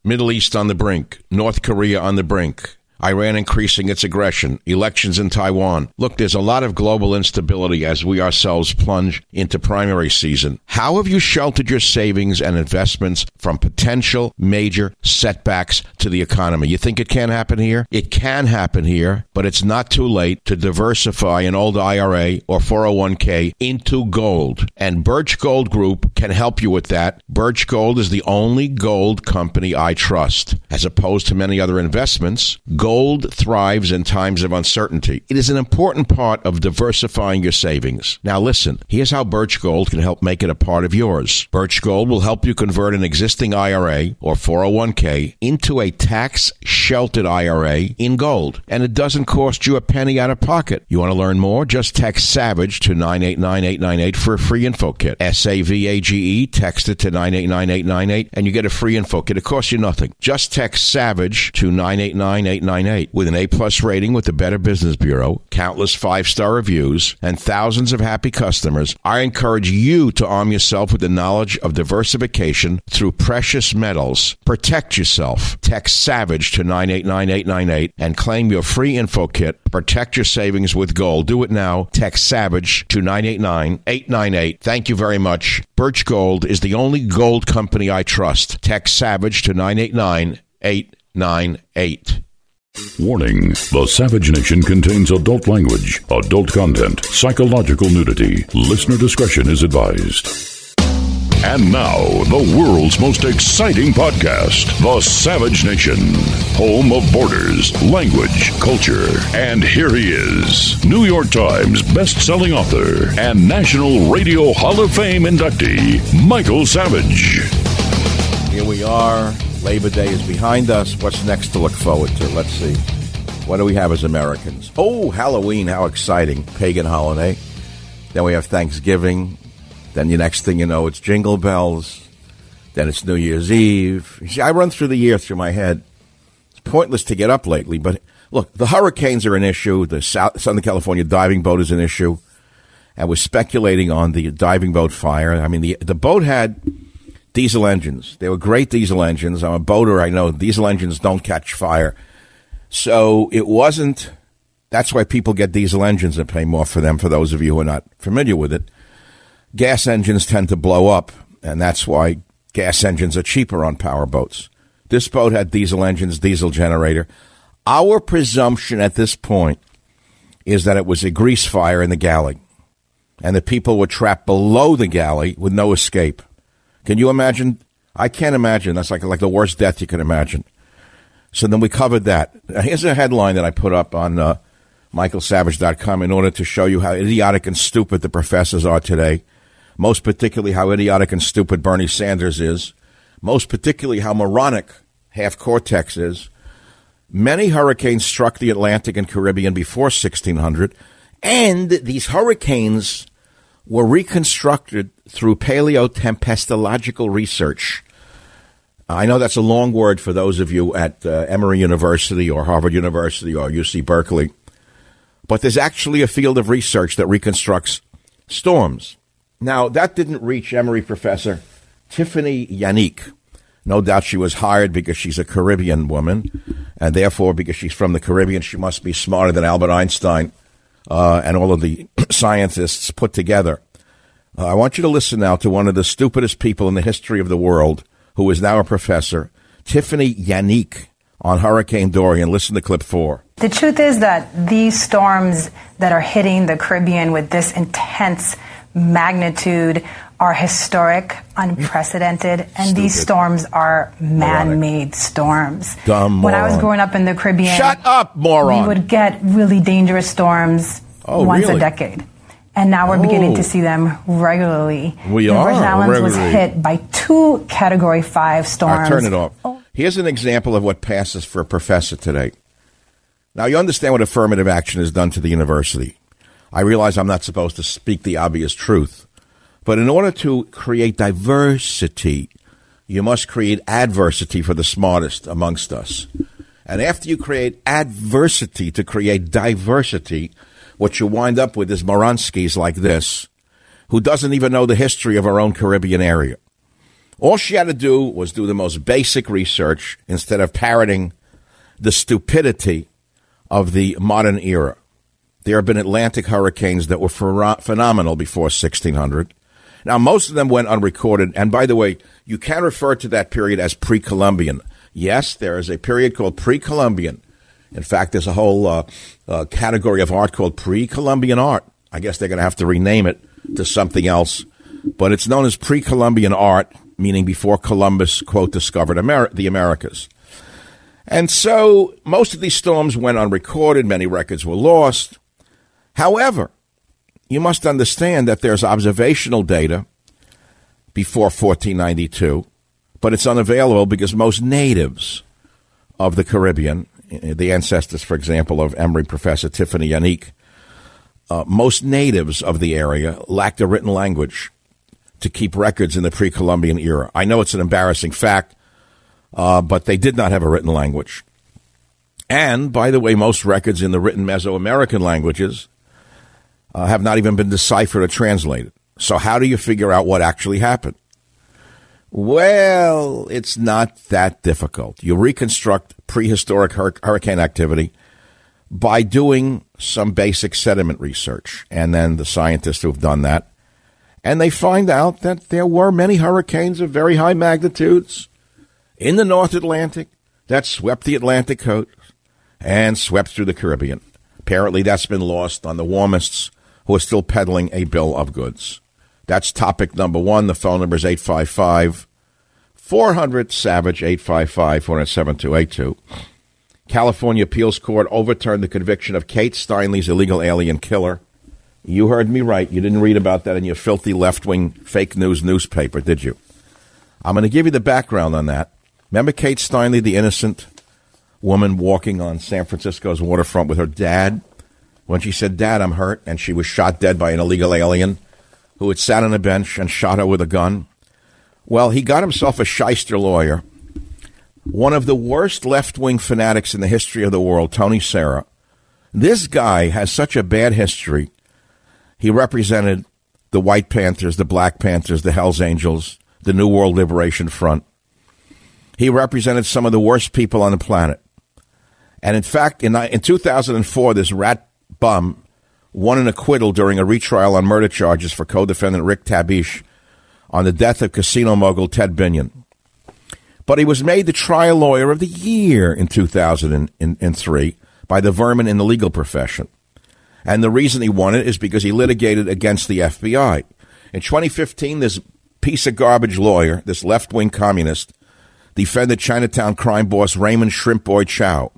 Middle East on the brink. North Korea on the brink. Iran increasing its aggression, elections in Taiwan. Look, there's a lot of global instability as we ourselves plunge into primary season. How have you sheltered your savings and investments from potential major setbacks to the economy? You think it can't happen here? It can happen here, but it's not too late to diversify an old IRA or 401k into gold. And Birch Gold Group can help you with that. Birch Gold is the only gold company I trust. As opposed to many other investments, gold thrives in times of uncertainty. It is an important part of diversifying your savings. Now listen, here's how Birch Gold can help make it a part of yours. Birch Gold will help you convert an existing IRA or 401k into a tax-sheltered IRA in gold. And it doesn't cost you a penny out of pocket. You want to learn more? Just text SAVAGE to 989898 for a free info kit. SAVAGE, text it to 989898 and you get a free info kit. It costs you nothing. Just text SAVAGE to 989898. With an A-plus rating with the Better Business Bureau, countless 5-star reviews, and thousands of happy customers, I encourage you to arm yourself with the knowledge of diversification through precious metals. Protect yourself. Text SAVAGE to 989898 and claim your free info kit. Protect your savings with gold. Do it now. Text SAVAGE to 989898. Thank you very much. Birch Gold is the only gold company I trust. Text SAVAGE to 989898. Warning, the Savage Nation contains adult language, adult content, psychological nudity. Listener discretion is advised. And now, the world's most exciting podcast, The Savage Nation, home of borders, language, culture. And here he is, New York Times best-selling author and National Radio Hall of Fame inductee, Michael Savage. Here we are. Labor Day is behind us. What's next to look forward to? Let's see. What do we have as Americans? Oh, Halloween. How exciting. Pagan holiday. Then we have Thanksgiving. Then the next thing you know, it's Jingle Bells. Then it's New Year's Eve. You see, I run through the year through my head. It's pointless to get up lately, but look, the hurricanes are an issue. The Southern California diving boat is an issue. And we're speculating on the diving boat fire. I mean, the boat had diesel engines. They were great diesel engines. I'm a boater. I know diesel engines don't catch fire. So it wasn't. That's why people get diesel engines and pay more for them, for those of you who are not familiar with it. Gas engines tend to blow up, and that's why gas engines are cheaper on power boats. This boat had diesel engines, diesel generator. Our presumption at this point is that it was a grease fire in the galley, and the people were trapped below the galley with no escape. Can you imagine? I can't imagine. That's like the worst death you can imagine. So then we covered that. Now, here's a headline that I put up on michaelsavage.com in order to show you how idiotic and stupid the professors are today. Most particularly how idiotic and stupid Bernie Sanders is. Most particularly how moronic half Cortex is. Many hurricanes struck the Atlantic and Caribbean before 1600. And these hurricanes were reconstructed through paleotempestological research. I know that's a long word for those of you at Emory University or Harvard University or UC Berkeley, but there's actually a field of research that reconstructs storms. Now, that didn't reach Emory professor Tiffany Yannick. No doubt she was hired because she's a Caribbean woman, and therefore, because she's from the Caribbean, she must be smarter than Albert Einstein and all of the scientists put together. I want you to listen now to one of the stupidest people in the history of the world, who is now a professor, Tiffany Yannick, on Hurricane Dorian. Listen to clip 4. The truth is that these storms that are hitting the Caribbean with this intense magnitude are historic, unprecedented, and these storms are man-made storms. Dumb moron. When I was growing up in the Caribbean, shut up, moron. We would get really dangerous storms once a decade. And now we're beginning to see them regularly. We the are Virgin Islands regularly. was hit by 2 Category 5 storms. I'll turn it off. Here's an example of what passes for a professor today. Now, you understand what affirmative action has done to the university. I realize I'm not supposed to speak the obvious truth. But in order to create diversity, you must create adversity for the smartest amongst us. And after you create adversity to create diversity, what you wind up with is Moronskis like this, who doesn't even know the history of our own Caribbean area. All she had to do was do the most basic research instead of parroting the stupidity of the modern era. There have been Atlantic hurricanes that were phenomenal before 1600. Now, most of them went unrecorded. And by the way, you can refer to that period as pre-Columbian. Yes, there is a period called pre-Columbian. In fact, there's a whole category of art called pre-Columbian art. I guess they're going to have to rename it to something else. But it's known as pre-Columbian art, meaning before Columbus, quote, discovered the Americas. And so most of these storms went unrecorded. Many records were lost. However, you must understand that there's observational data before 1492, but it's unavailable because most natives of the Caribbean, the ancestors, for example, of Emory professor Tiffany Yannick, most natives of the area lacked a written language to keep records in the pre-Columbian era. I know it's an embarrassing fact, but they did not have a written language. And, by the way, most records in the written Mesoamerican languages have not even been deciphered or translated. So how do you figure out what actually happened? Well, it's not that difficult. You reconstruct prehistoric hurricane activity by doing some basic sediment research. And then the scientists who have done that, and they find out that there were many hurricanes of very high magnitudes in the North Atlantic that swept the Atlantic coast and swept through the Caribbean. Apparently that's been lost on the warmists who are still peddling a bill of goods. That's topic number one. The phone number is 855-400-SAVAGE, 855-400-7282. California Appeals Court overturned the conviction of Kate Steinle's illegal alien killer. You heard me right. You didn't read about that in your filthy left-wing fake news newspaper, did you? I'm going to give you the background on that. Remember Kate Steinle, the innocent woman walking on San Francisco's waterfront with her dad? When she said, "Dad, I'm hurt," and she was shot dead by an illegal alien who had sat on a bench and shot her with a gun. Well, he got himself a shyster lawyer, one of the worst left-wing fanatics in the history of the world, Tony Serra. This guy has such a bad history. He represented the White Panthers, the Black Panthers, the Hells Angels, the New World Liberation Front. He represented some of the worst people on the planet. And in fact, in 2004, this rat bum won an acquittal during a retrial on murder charges for co-defendant Rick Tabish on the death of casino mogul Ted Binion. But he was made the trial lawyer of the year in 2003 by the vermin in the legal profession. And the reason he won it is because he litigated against the FBI. In 2015, this piece of garbage lawyer, this left-wing communist, defended Chinatown crime boss Raymond Shrimp Boy Chow.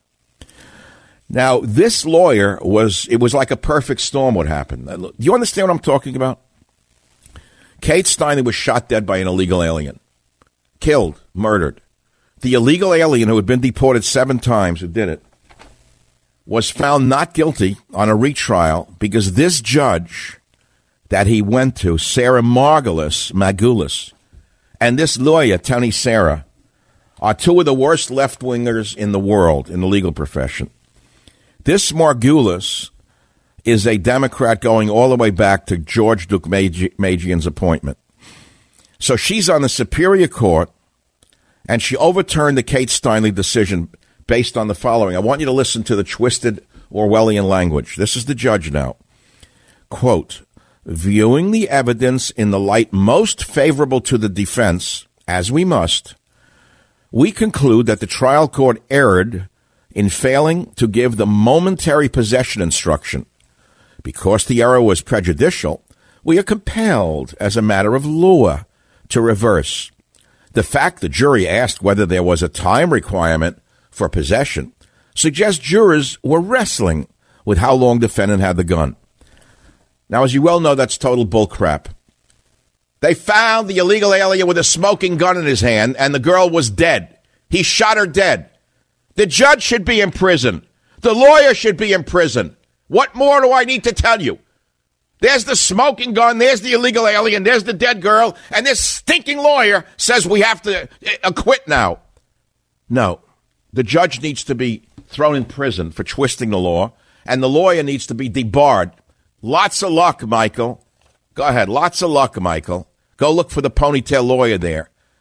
Now, this lawyer it was like a perfect storm what happened. Do you understand what I'm talking about? Kate Steinle was shot dead by an illegal alien. Killed, murdered. The illegal alien who had been deported 7 times, who did it, was found not guilty on a retrial because this judge that he went to, Sarah Margulis, and this lawyer, Tony Serra, are two of the worst left-wingers in the world in the legal profession. This Margulis is a Democrat going all the way back to George Deukmejian's appointment. So she's on the Superior Court, and she overturned the Kate Steinle decision based on the following. I want you to listen to the twisted Orwellian language. This is the judge now. Quote, "Viewing the evidence in the light most favorable to the defense, as we must, we conclude that the trial court erred in failing to give the momentary possession instruction. Because the error was prejudicial, we are compelled, as a matter of law, to reverse. The fact the jury asked whether there was a time requirement for possession suggests jurors were wrestling with how long defendant had the gun." Now, as you well know, that's total bullcrap. They found the illegal alien with a smoking gun in his hand, and the girl was dead. He shot her dead. The judge should be in prison. The lawyer should be in prison. What more do I need to tell you? There's the smoking gun, there's the illegal alien, there's the dead girl, and this stinking lawyer says we have to acquit now. No, the judge needs to be thrown in prison for twisting the law, and the lawyer needs to be debarred. Lots of luck, Michael. Go ahead, lots of luck, Michael. Go look for the ponytail lawyer there.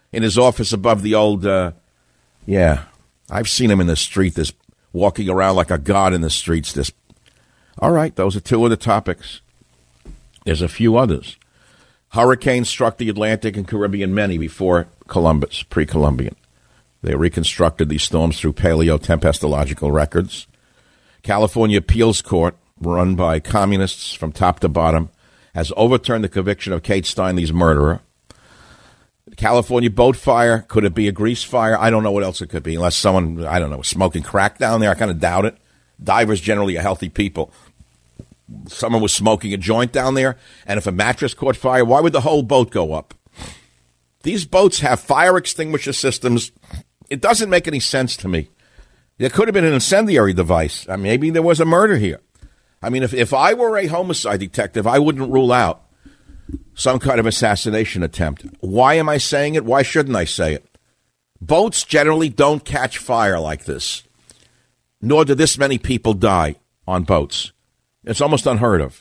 in his office above the old, yeah. I've seen him in the street, this walking around like a god in the streets. This. All right, those are two of the topics. There's a few others. Hurricanes struck the Atlantic and Caribbean many before Columbus, pre-Columbian. They reconstructed these storms through paleotempestological records. California appeals court, run by communists from top to bottom, has overturned the conviction of Kate Steinle's murderer. The California boat fire, could it be a grease fire? I don't know what else it could be, unless someone, I don't know, was smoking crack down there. I kind of doubt it. Divers generally are healthy people. Someone was smoking a joint down there, and if a mattress caught fire, why would the whole boat go up? These boats have fire extinguisher systems. It doesn't make any sense to me. There could have been an incendiary device. I mean, maybe there was a murder here. I mean, if I were a homicide detective, I wouldn't rule out some kind of assassination attempt. Why am I saying it? Why shouldn't I say it? Boats generally don't catch fire like this, nor do this many people die on boats. It's almost unheard of.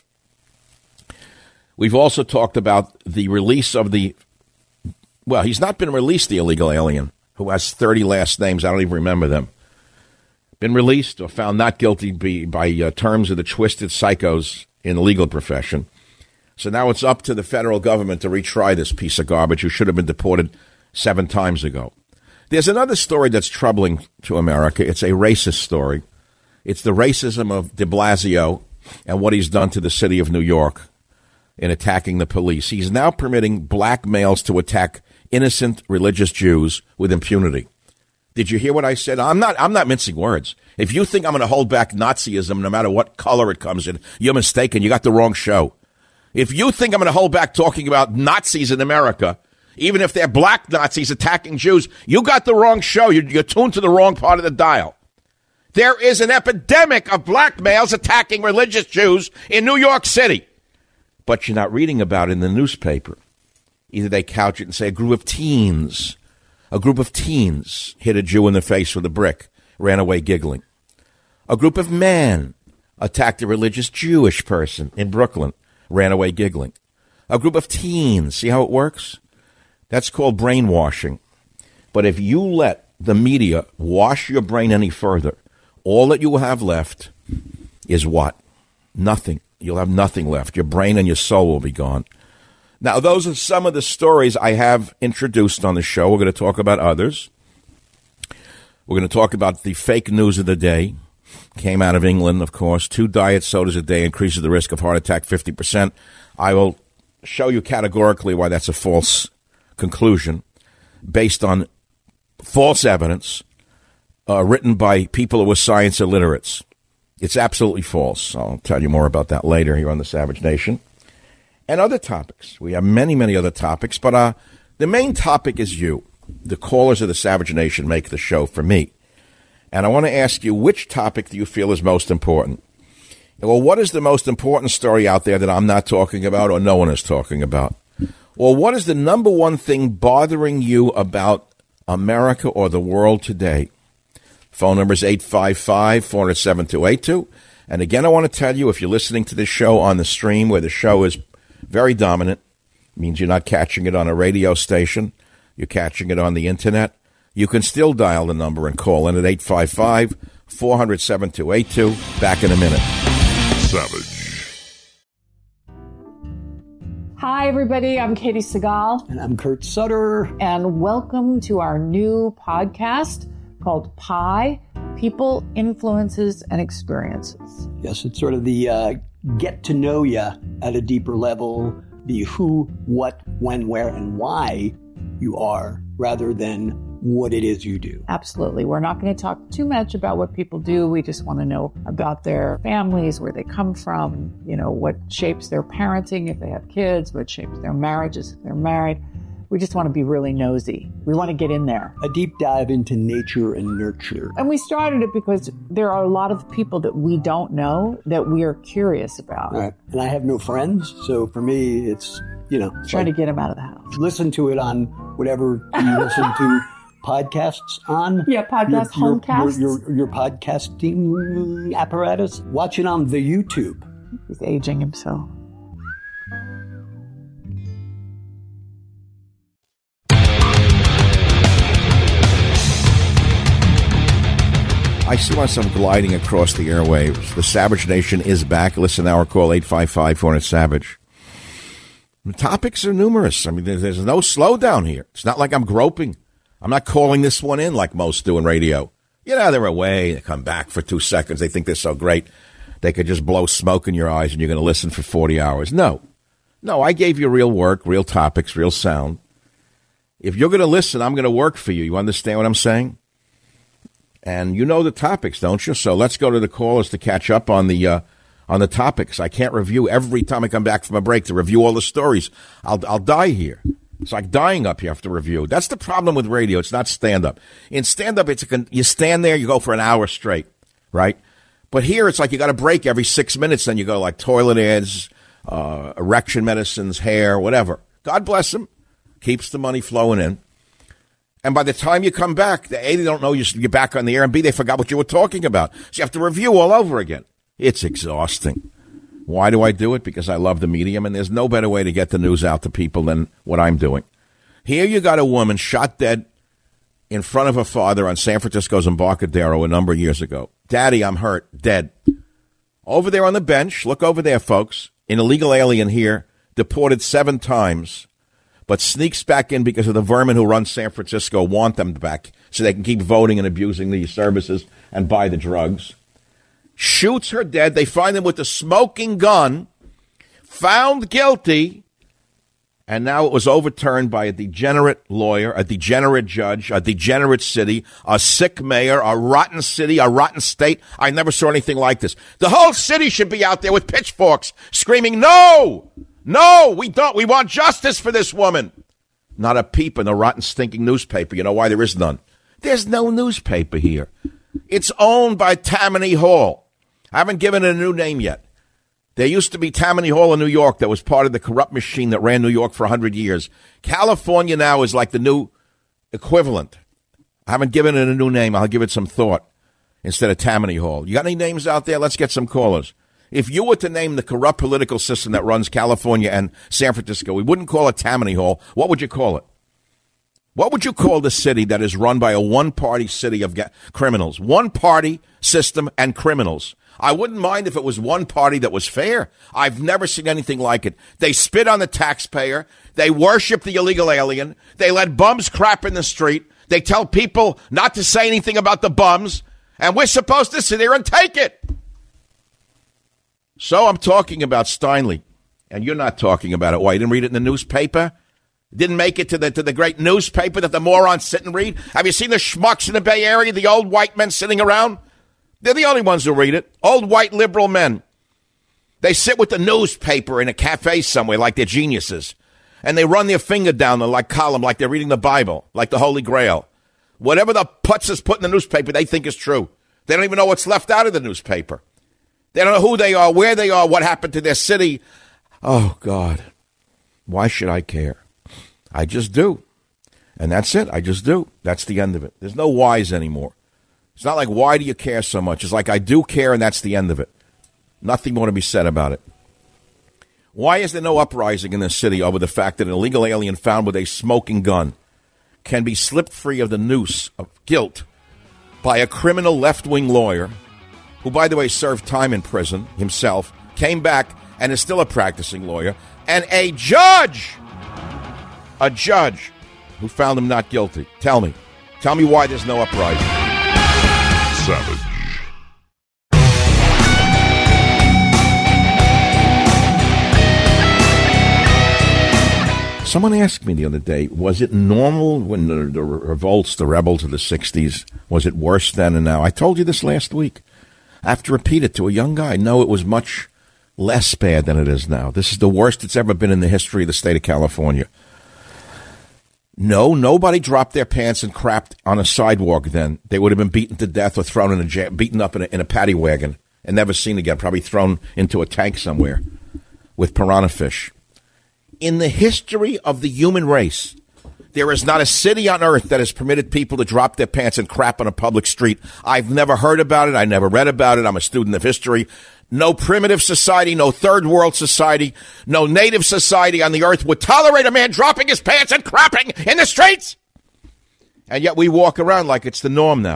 We've also talked about the release of well, he's not been released, the illegal alien, who has 30 last names. I don't even remember them. Been released or found not guilty by terms of the twisted psychos in the legal profession. So now it's up to the federal government to retry this piece of garbage who should have been deported 7 times ago. There's another story that's troubling to America. It's a racist story. It's the racism of de Blasio and what he's done to the city of New York in attacking the police. He's now permitting black males to attack innocent religious Jews with impunity. Did you hear what I said? I'm not mincing words. If you think I'm going to hold back Nazism no matter what color it comes in, you're mistaken. You got the wrong show. If you think I'm going to hold back talking about Nazis in America, even if they're black Nazis attacking Jews, you got the wrong show. You're tuned to the wrong part of the dial. There is an epidemic of black males attacking religious Jews in New York City. But you're not reading about it in the newspaper. Either they couch it and say a group of teens hit a Jew in the face with a brick, ran away giggling. A group of men attacked a religious Jewish person in Brooklyn, ran away giggling. A group of teens, see how it works? That's called brainwashing. But if you let the media wash your brain any further, all that you will have left is what? Nothing. You'll have nothing left. Your brain and your soul will be gone. Now, those are some of the stories I have introduced on the show. We're going to talk about others. We're going to talk about the fake news of the day. Came out of England, of course. 2 diet sodas a day increases the risk of heart attack 50%. I will show you categorically why that's a false conclusion based on false evidence written by people who are science illiterates. It's absolutely false. I'll tell you more about that later here on the Savage Nation. And other topics. We have many, many other topics, but the main topic is you. The callers of the Savage Nation make the show for me. And I want to ask you, which topic do you feel is most important? Well, what is the most important story out there that I'm not talking about or no one is talking about? Or what is the number one thing bothering you about America or the world today? Phone number is 855-407-282. And again, I want to tell you, if you're listening to this show on the stream where the show is very dominant, means you're not catching it on a radio station, you're catching it on the internet, you can still dial the number and call in at 855-407-282. Back in a minute. Savage. Hi, everybody. I'm Katie Segal. And I'm Kurt Sutter. And welcome to our new podcast called PIE, People, Influences, and Experiences. Yes, it's sort of the get to know you at a deeper level, the who, what, when, where, and why you are, rather than what it is you do. Absolutely. We're not going to talk too much about what people do. We just want to know about their families, where they come from, what shapes their parenting if they have kids, what shapes their marriages if they're married. We just want to be really nosy. We want to get in there. A deep dive into nature and nurture. And we started it because there are a lot of people that we don't know that we are curious about. Right. And I have no friends, so for me, it's, trying to get them out of the house. Listen to it on whatever you listen to podcasts on. Yeah, homecasts. Your podcasting apparatus. Watch it on the YouTube. He's aging himself. I see myself gliding across the airwaves. The Savage Nation is back. Listen now or call 855-400-SAVAGE. The topics are numerous. I mean, there's no slowdown here. It's not like I'm groping. I'm not calling this one in like most do in radio. You know, they're away. They come back for 2 seconds. They think they're so great. They could just blow smoke in your eyes and you're going to listen for 40 hours. No, I gave you real work, real topics, real sound. If you're going to listen, I'm going to work for you. You understand what I'm saying? And you know the topics, don't you? So let's go to the callers to catch up on the topics. I can't review every time I come back from a break to review all the stories. I'll die here. It's like dying up. You have to review. That's the problem with radio. It's not stand-up. In stand-up, you stand there, you go for an hour straight, right? But here, it's like you got a break every 6 minutes. Then you go like toilet ads, erection medicines, hair, whatever. God bless them. Keeps the money flowing in. And by the time you come back, A, they don't know you're back on the air, and B, they forgot what you were talking about. So you have to review all over again. It's exhausting. Why do I do it? Because I love the medium, and there's no better way to get the news out to people than what I'm doing. Here you got a woman shot dead in front of her father on San Francisco's Embarcadero a number of years ago. Daddy, I'm hurt. Dead. Over there on the bench, look over there, folks, an illegal alien here, deported 7 times, but sneaks back in because of the vermin who run San Francisco want them back so they can keep voting and abusing the services and buy the drugs. Shoots her dead. They find him with a smoking gun, found guilty, and now it was overturned by a degenerate lawyer, a degenerate judge, a degenerate city, a sick mayor, a rotten city, a rotten state. I never saw anything like this. The whole city should be out there with pitchforks screaming, no! No, we don't. We want justice for this woman. Not a peep in the rotten, stinking newspaper. You know why? There is none. There's no newspaper here. It's owned by Tammany Hall. I haven't given it a new name yet. There used to be Tammany Hall in New York that was part of the corrupt machine that ran New York for 100 years. California now is like the new equivalent. I haven't given it a new name. I'll give it some thought instead of Tammany Hall. You got any names out there? Let's get some callers. If you were to name the corrupt political system that runs California and San Francisco, we wouldn't call it Tammany Hall. What would you call it? What would you call the city that is run by a one-party city of criminals? One-party system and criminals. I wouldn't mind if it was one party that was fair. I've never seen anything like it. They spit on the taxpayer. They worship the illegal alien. They let bums crap in the street. They tell people not to say anything about the bums. And we're supposed to sit there and take it. So I'm talking about Steinle, and you're not talking about it. Why, you didn't read it in the newspaper? Didn't make it to the great newspaper that the morons sit and read? Have you seen the schmucks in the Bay Area, the old white men sitting around? They're the only ones who read it. Old white liberal men. They sit with the newspaper in a cafe somewhere like they're geniuses, and they run their finger down the column like they're reading the Bible, like the Holy Grail. Whatever the putz is put in the newspaper, they think is true. They don't even know what's left out of the newspaper. They don't know who they are, where they are, what happened to their city. Oh, God. Why should I care? I just do. And that's it. I just do. That's the end of it. There's no whys anymore. It's not like, why do you care so much? It's like, I do care, and that's the end of it. Nothing more to be said about it. Why is there no uprising in this city over the fact that an illegal alien found with a smoking gun can be slipped free of the noose of guilt by a criminal left-wing lawyer who, by the way, served time in prison himself, came back and is still a practicing lawyer, and a judge who found him not guilty? Tell me why there's no uprising. Savage. Someone asked me the other day, was it normal when the revolts, the rebels of the 60s, was it worse then and now? I told you this last week. I have to repeat it to a young guy. No, it was much less bad than it is now. This is the worst it's ever been in the history of the state of California. No, nobody dropped their pants and crapped on a sidewalk then. They would have been beaten to death or thrown in a jail, beaten up in a paddy wagon and never seen again, probably thrown into a tank somewhere with piranha fish. In the history of the human race, there is not a city on earth that has permitted people to drop their pants and crap on a public street. I've never heard about it. I never read about it. I'm a student of history. No primitive society, no third world society, no native society on the earth would tolerate a man dropping his pants and crapping in the streets. And yet we walk around like it's the norm now.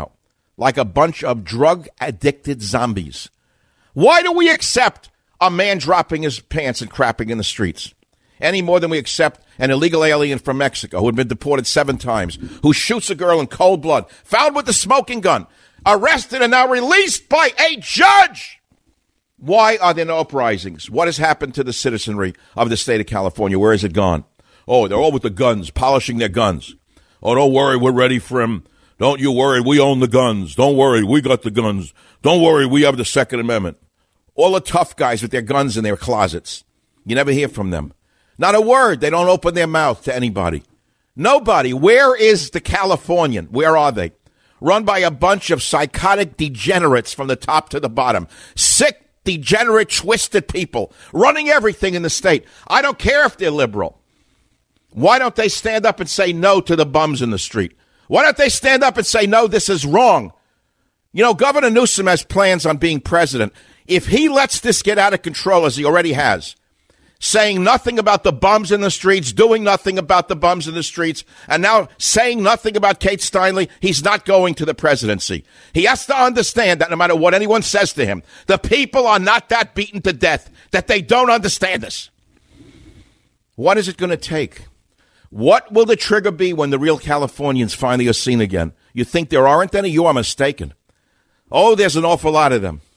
like a bunch of drug-addicted zombies. Why do we accept a man dropping his pants and crapping in the streets any more than we accept an illegal alien from Mexico who had been deported 7 times, who shoots a girl in cold blood, found with a smoking gun, arrested and now released by a judge? Why are there no uprisings? What has happened to the citizenry of the state of California? Where has it gone? Oh, they're all with the guns, polishing their guns. Oh, don't worry, we're ready for him. Don't you worry, we own the guns. Don't worry, we got the guns. Don't worry, we have the Second Amendment. All the tough guys with their guns in their closets. You never hear from them. Not a word. They don't open their mouth to anybody. Nobody. Where is the Californian? Where are they? Run by a bunch of psychotic degenerates from the top to the bottom. Sick, degenerate, twisted people running everything in the state. I don't care if they're liberal. Why don't they stand up and say no to the bums in the street? Why don't they stand up and say, no, this is wrong? You know, Governor Newsom has plans on being president. If he lets this get out of control, as he already has, saying nothing about the bums in the streets, doing nothing about the bums in the streets, and now saying nothing about Kate Steinle, he's not going to the presidency. He has to understand that no matter what anyone says to him, the people are not that beaten to death that they don't understand this. What is it going to take? What will the trigger be when the real Californians finally are seen again? You think there aren't any? You are mistaken. Oh, there's an awful lot of them.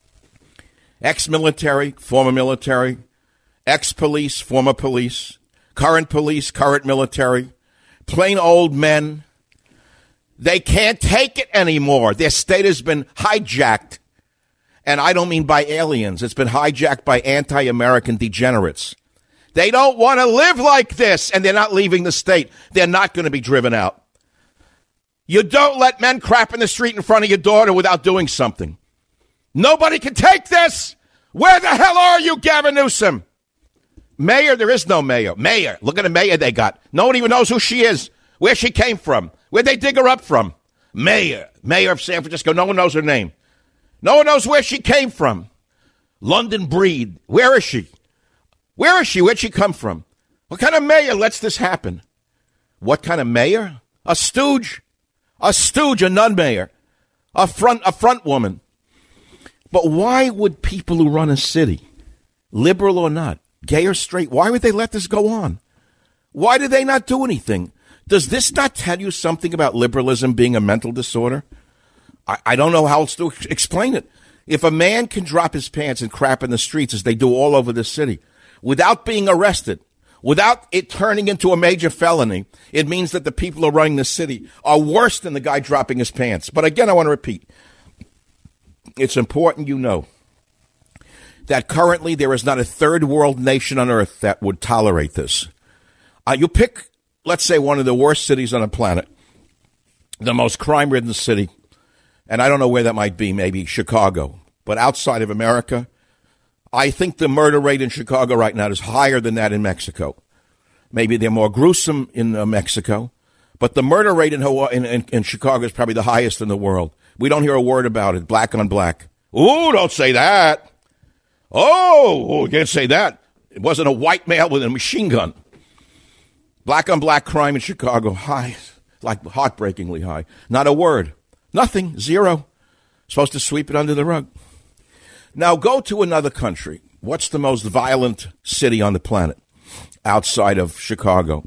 Ex-military, former military, ex-police, former police, current military, plain old men. They can't take it anymore. Their state has been hijacked. And I don't mean by aliens. It's been hijacked by anti-American degenerates. They don't want to live like this, and they're not leaving the state. They're not going to be driven out. You don't let men crap in the street in front of your daughter without doing something. Nobody can take this. Where the hell are you, Gavin Newsom? Mayor, there is no mayor. Mayor, look at the mayor they got. No one even knows who she is, where she came from, where'd they dig her up from. Mayor of San Francisco, no one knows her name. No one knows where she came from. London Breed, where is she? Where is she? Where'd she come from? What kind of mayor lets this happen? What kind of mayor? A stooge, a nun-mayor, a front woman. But why would people who run a city, liberal or not, gay or straight, why would they let this go on? Why do they not do anything? Does this not tell you something about liberalism being a mental disorder? I don't know how else to explain it. If a man can drop his pants and crap in the streets, as they do all over the city, without being arrested, without it turning into a major felony, it means that the people who are running the city are worse than the guy dropping his pants. But again, I want to repeat, it's important you know that currently there is not a third world nation on earth that would tolerate this. You pick, let's say, one of the worst cities on the planet, the most crime-ridden city, and I don't know where that might be, maybe Chicago, but outside of America, I think the murder rate in Chicago right now is higher than that in Mexico. Maybe they're more gruesome in Mexico, but the murder rate in Chicago is probably the highest in the world. We don't hear a word about it, black on black. Ooh, don't say that. Oh, you can't say that. It wasn't a white male with a machine gun. Black on black crime in Chicago, high, like heartbreakingly high. Not a word. Nothing. Zero. Supposed to sweep it under the rug. Now go to another country. What's the most violent city on the planet outside of Chicago?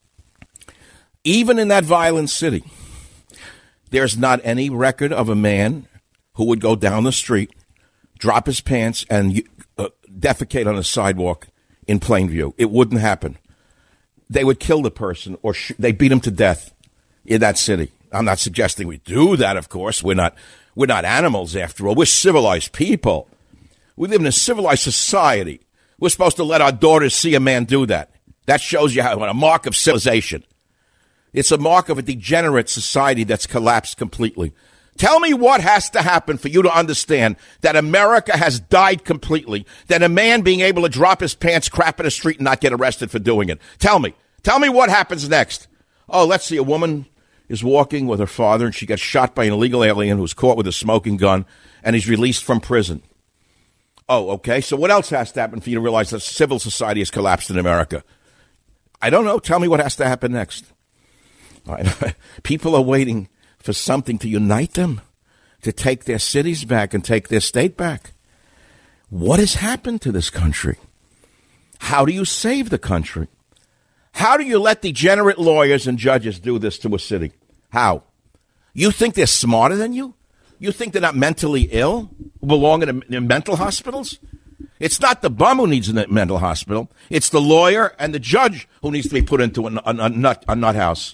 Even in that violent city, there's not any record of a man who would go down the street, drop his pants, and defecate on a sidewalk in plain view. It wouldn't happen. They would kill the person or they beat him to death in that city. I'm not suggesting we do that, of course. We're not animals, after all. We're civilized people. We live in a civilized society. We're supposed to let our daughters see a man do that. That shows you a mark of civilization. It's a mark of a degenerate society that's collapsed completely. Tell me what has to happen for you to understand that America has died completely, that a man being able to drop his pants, crap in the street, and not get arrested for doing it. Tell me what happens next. Oh, let's see, a woman is walking with her father, and she gets shot by an illegal alien who's caught with a smoking gun, and he's released from prison. Oh, okay, so what else has to happen for you to realize that civil society has collapsed in America? I don't know. Tell me what has to happen next. People are waiting for something to unite them. to take their cities back and take their state back. What has happened to this country? How do you save the country? How do you let degenerate lawyers and judges do this to a city? How? You think they're smarter than you? You think they're not mentally ill, who belong in mental hospitals? It's not the bum who needs a mental hospital. It's the lawyer and the judge who needs to be put into a nut house.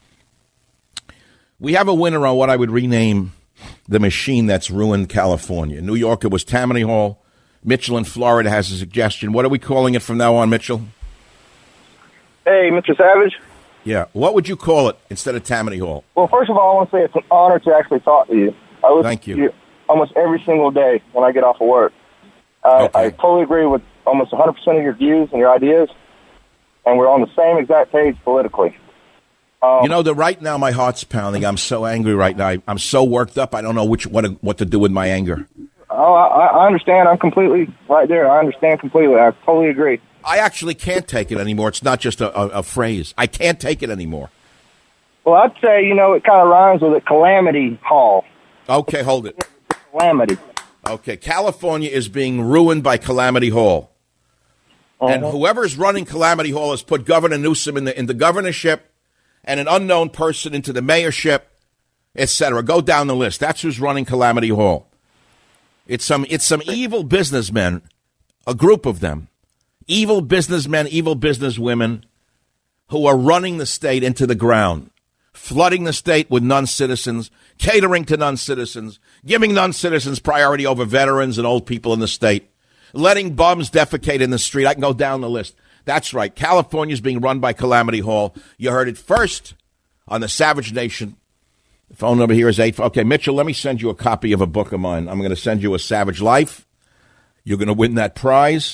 We have a winner on what I would rename the machine that's ruined California. In New York, it was Tammany Hall. Mitchell in Florida has a suggestion. What are we calling it from now on, Mitchell? Hey, Mr. Savage. Yeah. What would you call it instead of Tammany Hall? Well, first of all, I want to say it's an honor to actually talk to you. I listen Thank you. to you almost every single day when I get off of work. Okay. I totally agree with almost 100% of your views and your ideas, and we're on the same exact page politically. Right now my heart's pounding. I'm so angry right now. I'm so worked up. I don't know what to do with my anger. Oh, I understand. I'm completely right there. I understand completely. I totally agree. I actually can't take it anymore. It's not just a phrase. I can't take it anymore. Well, I'd say, it kind of rhymes with a Calamity Hall. Okay, hold it. Calamity. Okay, California is being ruined by Calamity Hall. And whoever's running Calamity Hall has put Governor Newsom in the governorship and an unknown person into the mayorship, etc. Go down the list. That's who's running Calamity Hall. It's some evil businessmen, a group of them, evil businessmen, evil businesswomen who are running the state into the ground, flooding the state with non-citizens, catering to non-citizens, giving non-citizens priority over veterans and old people in the state, letting bums defecate in the street. I can go down the list. That's right. California's being run by Calamity Hall. You heard it first on the Savage Nation. The phone number here is 8. Okay, Mitchell, let me send you a copy of a book of mine. I'm going to send you A Savage Life. You're going to win that prize.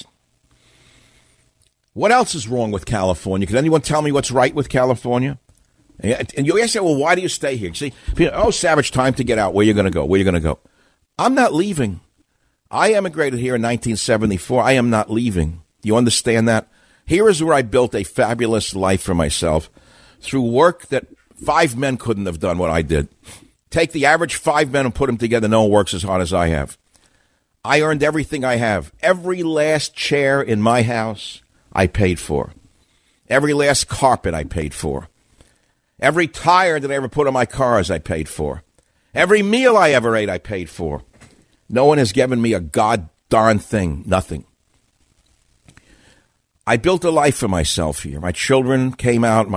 What else is wrong with California? Can anyone tell me what's right with California? And you say, well, why do you stay here? See, Savage, time to get out. Where are you going to go? Where are you going to go? I'm not leaving. I emigrated here in 1974. I am not leaving. Do you understand that? Here is where I built a fabulous life for myself through work that 5 men couldn't have done what I did. Take the average 5 men and put them together. No one works as hard as I have. I earned everything I have. Every last chair in my house, I paid for. Every last carpet, I paid for. Every tire that I ever put on my cars, I paid for. Every meal I ever ate, I paid for. No one has given me a god-darn thing. Nothing. I built a life for myself here. My children came out.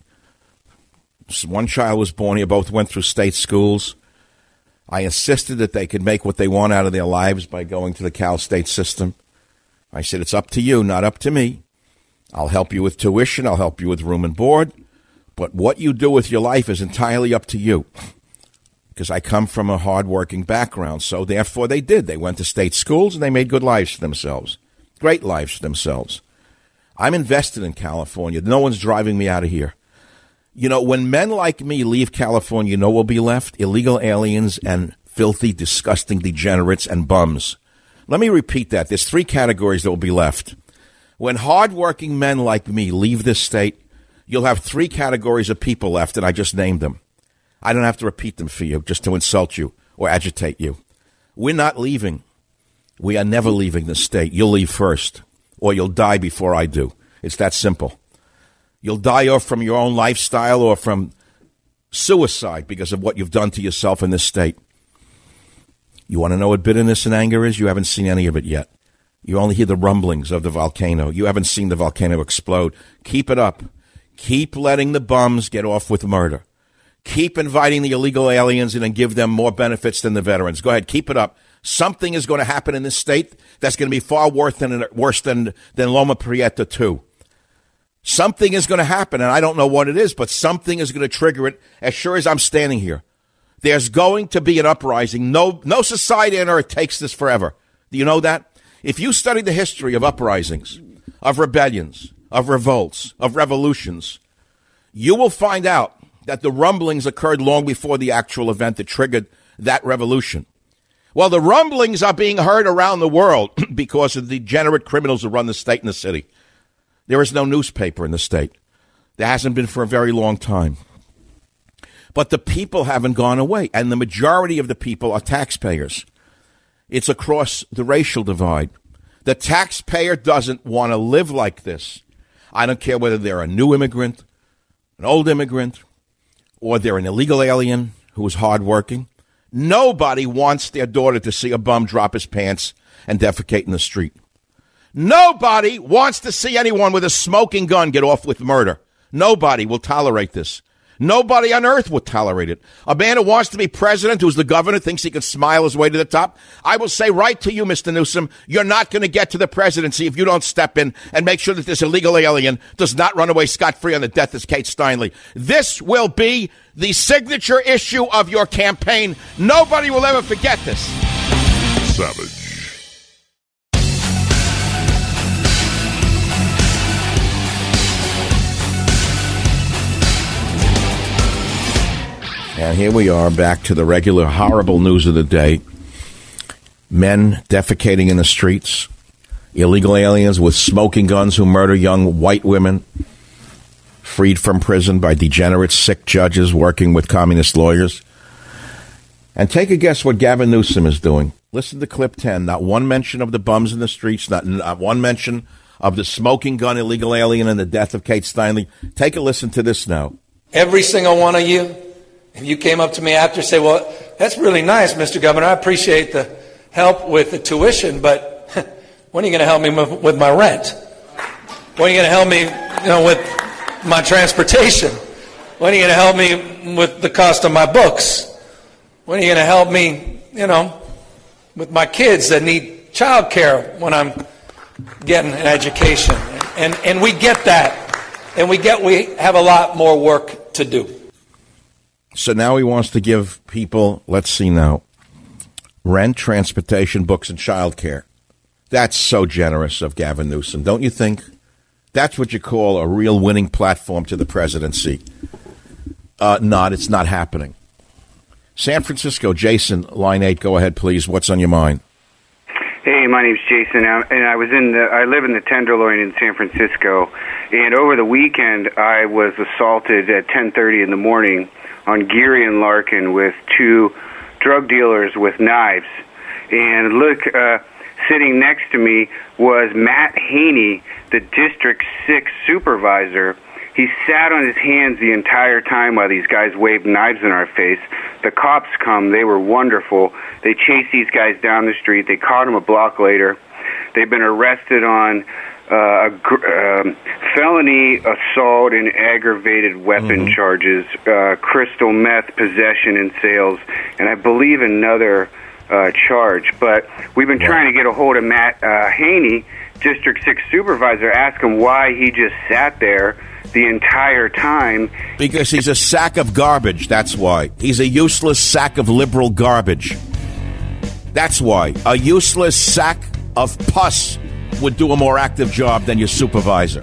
One child was born here. Both went through state schools. I insisted that they could make what they want out of their lives by going to the Cal State system. I said, it's up to you, not up to me. I'll help you with tuition. I'll help you with room and board. But what you do with your life is entirely up to you. Because I come from a hard-working background. So therefore they did. They went to state schools and they made good lives for themselves. Great lives for themselves. I'm invested in California. No one's driving me out of here. When men like me leave California, what will be left? Illegal aliens and filthy, disgusting degenerates and bums. Let me repeat that. There's 3 categories that will be left. When hardworking men like me leave this state, you'll have 3 categories of people left, and I just named them. I don't have to repeat them for you just to insult you or agitate you. We're not leaving. We are never leaving the state. You'll leave first, or you'll die before I do. It's that simple. You'll die off from your own lifestyle or from suicide because of what you've done to yourself in this state. You want to know what bitterness and anger is? You haven't seen any of it yet. You only hear the rumblings of the volcano. You haven't seen the volcano explode. Keep it up. Keep letting the bums get off with murder. Keep inviting the illegal aliens in and give them more benefits than the veterans. Go ahead, keep it up. Something is going to happen in this state that's going to be far worse than Loma Prieta 2. Something is going to happen, and I don't know what it is, but something is going to trigger it as sure as I'm standing here. There's going to be an uprising. No society on earth takes this forever. Do you know that? If you study the history of uprisings, of rebellions, of revolts, of revolutions, you will find out that the rumblings occurred long before the actual event that triggered that revolution. Well, the rumblings are being heard around the world because of the degenerate criminals who run the state and the city. There is no newspaper in the state. There hasn't been for a very long time. But the people haven't gone away, and the majority of the people are taxpayers. It's across the racial divide. The taxpayer doesn't want to live like this. I don't care whether they're a new immigrant, an old immigrant, or they're an illegal alien who is hardworking. Nobody wants their daughter to see a bum drop his pants and defecate in the street. Nobody wants to see anyone with a smoking gun get off with murder. Nobody will tolerate this. Nobody on earth would tolerate it. A man who wants to be president, who's the governor, thinks he can smile his way to the top. I will say right to you, Mr. Newsom, you're not going to get to the presidency if you don't step in and make sure that this illegal alien does not run away scot-free on the death of Kate Steinle. This will be the signature issue of your campaign. Nobody will ever forget this. Savage. And here we are back to the regular horrible news of the day. Men defecating in the streets. Illegal aliens with smoking guns who murder young white women. Freed from prison by degenerate, sick judges working with communist lawyers. And take a guess what Gavin Newsom is doing. Listen to clip 10. Not one mention of the bums in the streets. Not one mention of the smoking gun illegal alien and the death of Kate Steinle. Take a listen to this now. Every single one of you, if you came up to me after and say, well, that's really nice, Mr. Governor, I appreciate the help with the tuition, but when are you going to help me with my rent? When are you going to help me with my transportation? When are you going to help me with the cost of my books? When are you going to help me, with my kids that need child care when I'm getting an education? And we get that. And we have a lot more work to do. So now he wants to give people, let's see now, rent, transportation, books, and child care. That's so generous of Gavin Newsom, don't you think? That's what you call a real winning platform to the presidency. It's not happening. San Francisco, Jason, line 8, go ahead, please. What's on your mind? Hey, my name's Jason, and I live in the Tenderloin in San Francisco, and over the weekend I was assaulted at 10:30 in the morning on Geary and Larkin with two drug dealers with knives. And look, sitting next to me was Matt Haney, the District 6 supervisor. He sat on his hands the entire time while these guys waved knives in our face. The cops come. They were wonderful. They chased these guys down the street. They caught them a block later. They've been arrested on felony assault and aggravated weapon charges, crystal meth possession and sales, and I believe another charge. But we've been trying to get a hold of Matt Haney, District 6 supervisor, ask him why he just sat there the entire time. Because he's a sack of garbage, that's why. He's a useless sack of liberal garbage. That's why. A useless sack of pus would do a more active job than your supervisor.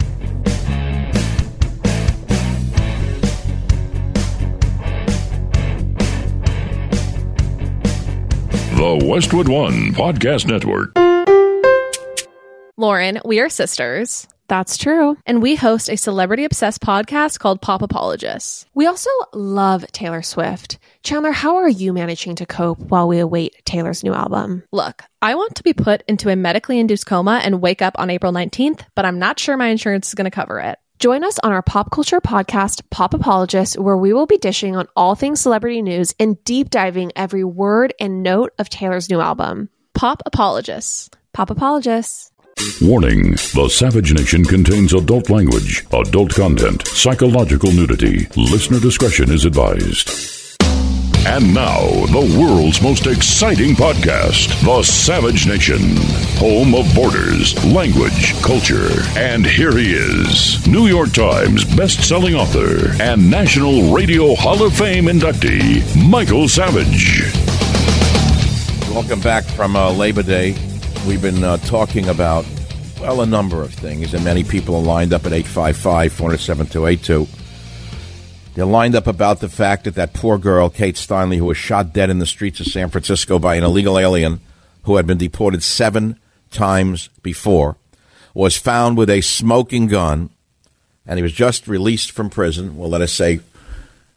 The Westwood One Podcast Network. Lauren, we are sisters. That's true. And we host a celebrity-obsessed podcast called Pop Apologists. We also love Taylor Swift. Chandler, how are you managing to cope while we await Taylor's new album? Look, I want to be put into a medically induced coma and wake up on April 19th, but I'm not sure my insurance is going to cover it. Join us on our pop culture podcast, Pop Apologists, where we will be dishing on all things celebrity news and deep diving every word and note of Taylor's new album. Pop Apologists. Pop Apologists. Warning, the Savage Nation contains adult language, adult content, psychological nudity. Listener discretion is advised. And now, the world's most exciting podcast, The Savage Nation, home of borders, language, culture. And here he is, New York Times best-selling author and National Radio Hall of Fame inductee, Michael Savage. Welcome back from Labor Day. We've been talking about, well, a number of things, and many people are lined up at 855-407-282. They're lined up about the fact that poor girl, Kate Steinle, who was shot dead in the streets of San Francisco by an illegal alien who had been deported 7 times before, was found with a smoking gun, and he was just released from prison, well, let us say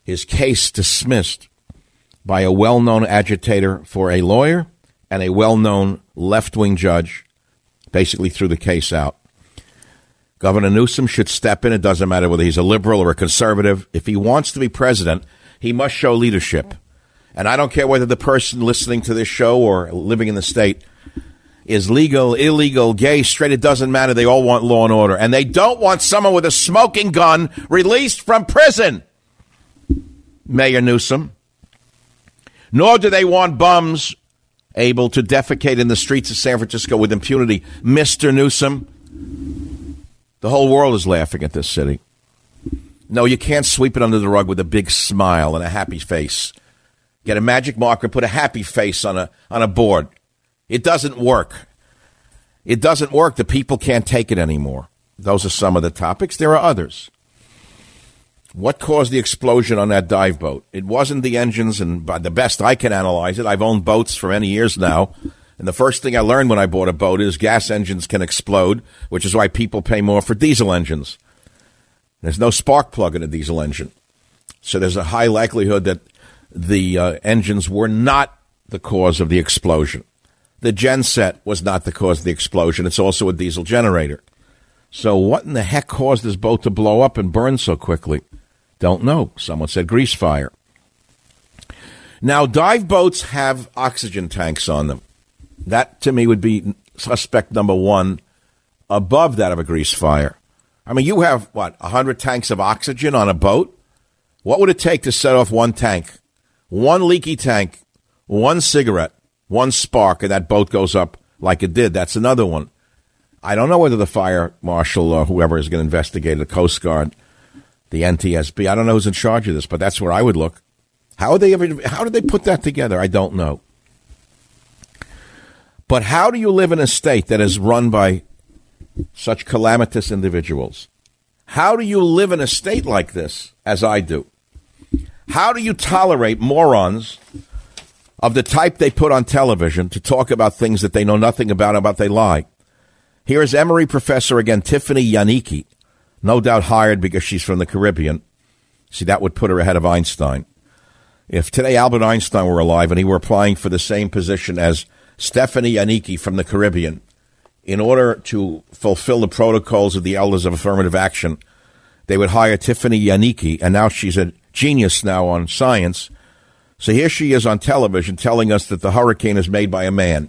his case dismissed by a well-known agitator for a lawyer and a well-known left-wing judge, basically threw the case out. Governor Newsom should step in. It doesn't matter whether he's a liberal or a conservative. If he wants to be president, he must show leadership. And I don't care whether the person listening to this show or living in the state is legal, illegal, gay, straight. It doesn't matter. They all want law and order. And they don't want someone with a smoking gun released from prison, Mayor Newsom. Nor do they want bums able to defecate in the streets of San Francisco with impunity, Mr. Newsom. The whole world is laughing at this city. No, you can't sweep it under the rug with a big smile and a happy face. Get a magic marker, put a happy face on a board. It doesn't work. It doesn't work. The people can't take it anymore. Those are some of the topics. There are others. What caused the explosion on that dive boat? It wasn't the engines, and by the best I can analyze it, I've owned boats for many years now, and the first thing I learned when I bought a boat is gas engines can explode, which is why people pay more for diesel engines. There's no spark plug in a diesel engine, so there's a high likelihood that the engines were not the cause of the explosion. The genset was not the cause of the explosion. It's also a diesel generator. So what in the heck caused this boat to blow up and burn so quickly? Don't know. Someone said grease fire. Now, dive boats have oxygen tanks on them. That, to me, would be suspect number one above that of a grease fire. I mean, you have, 100 tanks of oxygen on a boat? What would it take to set off one tank? One leaky tank, one cigarette, one spark, and that boat goes up like it did. That's another one. I don't know whether the fire marshal or whoever is going to investigate, the Coast Guard, the NTSB, I don't know who's in charge of this, but that's where I would look. How did they put that together? I don't know. But how do you live in a state that is run by such calamitous individuals? How do you live in a state like this, as I do? How do you tolerate morons of the type they put on television to talk about things that they know nothing about they lie? Here is Emory professor again, Tiffany Yannicki, no doubt hired because she's from the Caribbean. See, that would put her ahead of Einstein. If today Albert Einstein were alive and he were applying for the same position as Stephanie Yannicki from the Caribbean, in order to fulfill the protocols of the Elders of Affirmative Action, they would hire Tiffany Yannicki, and now she's a genius now on science. So here she is on television telling us that the hurricane is made by a man.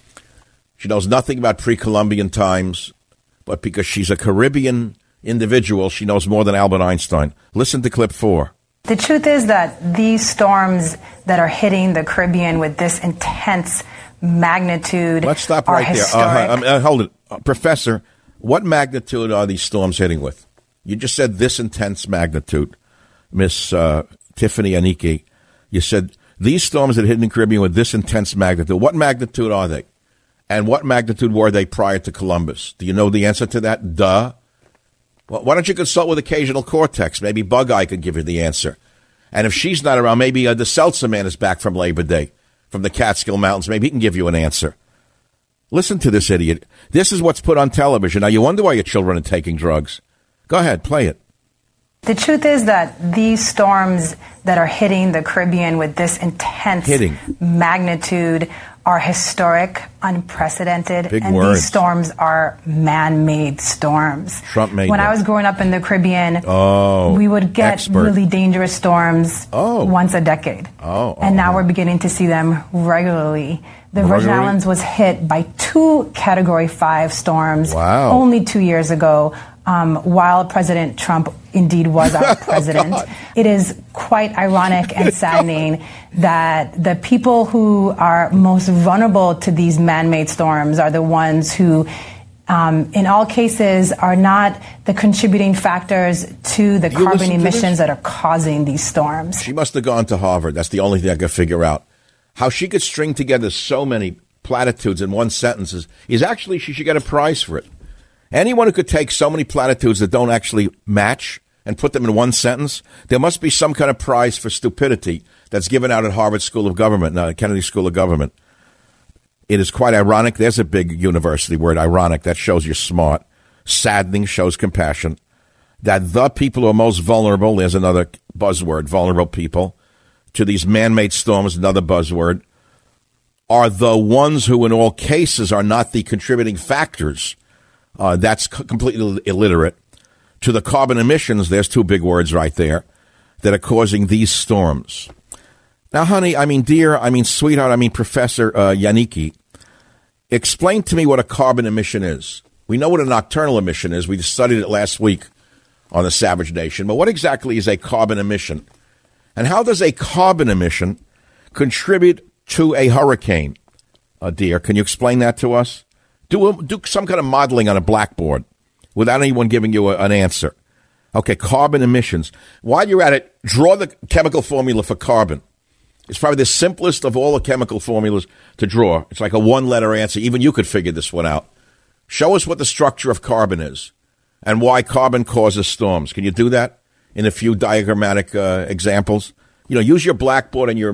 She knows nothing about pre-Columbian times, but because she's a Caribbean individual, she knows more than Albert Einstein. Listen to clip 4. The truth is that these storms that are hitting the Caribbean with this intense magnitude Let's stop are right historic. there. Hold it. Professor, what magnitude are these storms hitting with? You just said this intense magnitude, Miss Tiffany Yannicki. You said these storms that hit in the Caribbean with this intense magnitude. What magnitude are they? And what magnitude were they prior to Columbus? Do you know the answer to that? Duh. Well, why don't you consult with Occasional Cortex? Maybe Bug Eye could give you the answer. And if she's not around, maybe the Seltzer Man is back from Labor Day, from the Catskill Mountains. Maybe he can give you an answer. Listen to this idiot. This is what's put on television. Now, you wonder why your children are taking drugs. Go ahead, play it. The truth is that these storms that are hitting the Caribbean with this intense magnitude are historic, unprecedented, Big and words. These storms are man-made storms. Trump made When them. I was growing up in the Caribbean, we would get really dangerous storms once a decade. And now we're beginning to see them regularly. The Virgin Islands was hit by 2 Category 5 storms only 2 years ago, while President Trump indeed was our president. It is quite ironic and saddening that the people who are most vulnerable to these man-made storms are the ones who, in all cases, are not the contributing factors to the carbon emissions that are causing these storms. She must have gone to Harvard. That's the only thing I could figure out. How she could string together so many platitudes in one sentence is actually, she should get a prize for it. Anyone who could take so many platitudes that don't actually match and put them in one sentence, there must be some kind of prize for stupidity that's given out at Harvard School of Government, Kennedy School of Government. It is quite ironic. There's a big university word, ironic. That shows you're smart. Saddening shows compassion. that the people who are most vulnerable, there's another buzzword, vulnerable people, to these man-made storms, another buzzword, are the ones who in all cases are not the contributing factors. That's completely illiterate. To the carbon emissions, there's two big words right there, that are causing these storms. Now, honey, sweetheart, Professor Yannicki, explain to me what a carbon emission is. We know what a nocturnal emission is. We studied it last week on the Savage Nation. But what exactly is a carbon emission? And how does a carbon emission contribute to a hurricane? Dear, can you explain that to us? Do some kind of modeling on a blackboard without anyone giving you an answer. Okay, carbon emissions. While you're at it, draw the chemical formula for carbon. It's probably the simplest of all the chemical formulas to draw. It's like a one-letter answer. Even you could figure this one out. Show us what the structure of carbon is and why carbon causes storms. Can you do that in a few diagrammatic examples? Use your blackboard and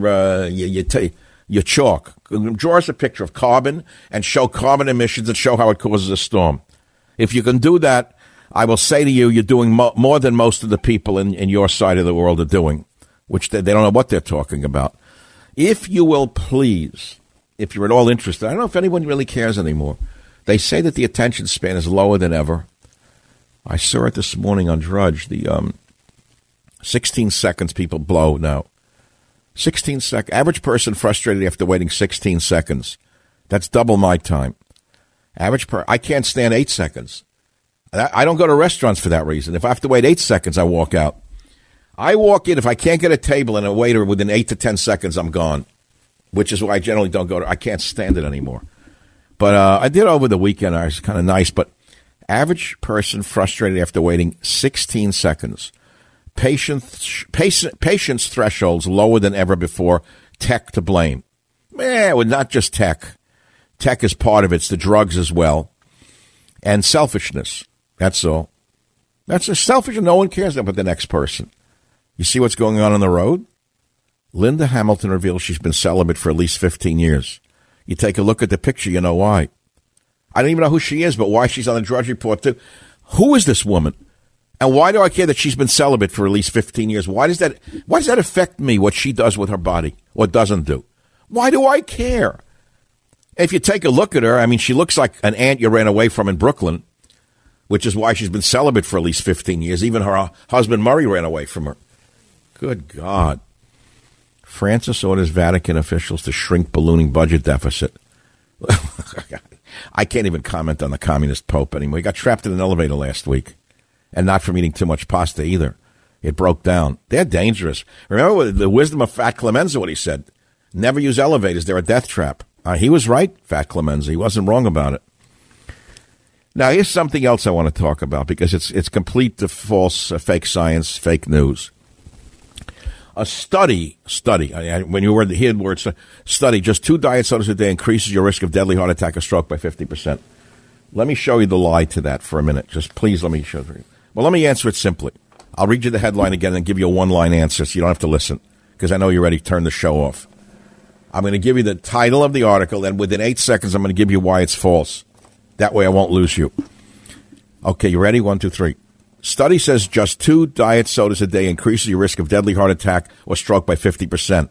your chalk. Draw us a picture of carbon and show carbon emissions and show how it causes a storm. If you can do that, I will say to you, you're doing more than most of the people in your side of the world are doing, which they don't know what they're talking about. If you will please, if you're at all interested, I don't know if anyone really cares anymore. They say that the attention span is lower than ever. I saw it this morning on Drudge. The 16 seconds people blow now. 16 seconds. Average person frustrated after waiting 16 seconds. That's double my time. I can't stand 8 seconds. I don't go to restaurants for that reason. If I have to wait 8 seconds, I walk out. I walk in. If I can't get a table and a waiter within 8 to 10 seconds, I'm gone, which is why I generally don't go to. I can't stand it anymore. But I did over the weekend. I was kind of nice. But average person frustrated after waiting 16 seconds. Patience thresholds lower than ever before. Tech to blame. Well, not just tech. Tech is part of it. It's the drugs as well. And selfishness. That's all. That's just selfish, and no one cares about the next person. You see what's going on the road? Linda Hamilton reveals she's been celibate for at least 15 years. You take a look at the picture, you know why. I don't even know who she is, but why she's on the Drudge Report, too. Who is this woman? And why do I care that she's been celibate for at least 15 years? Why does that affect me, what she does with her body, or doesn't do? Why do I care? If you take a look at her, she looks like an aunt you ran away from in Brooklyn, which is why she's been celibate for at least 15 years. Even her husband, Murray, ran away from her. Good God. Francis orders Vatican officials to shrink ballooning budget deficit. I can't even comment on the communist pope anymore. He got trapped in an elevator last week, and not from eating too much pasta either. It broke down. They're dangerous. Remember the wisdom of Fat Clemenza, what he said. Never use elevators. They're a death trap. He was right, Fat Clemenza. He wasn't wrong about it. Now, here's something else I want to talk about, because it's complete false, fake science, fake news. A study, when you hear the word study, just 2 diet sodas a day increases your risk of deadly heart attack or stroke by 50%. Let me show you the lie to that for a minute. Just please let me show you. Well, let me answer it simply. I'll read you the headline again and give you a one-line answer so you don't have to listen, because I know you're ready to turn the show off. I'm going to give you the title of the article, and within 8 seconds, I'm going to give you why it's false. That way I won't lose you. Okay, you ready? 1, 2, 3. Study says just 2 diet sodas a day increases your risk of deadly heart attack or stroke by 50%.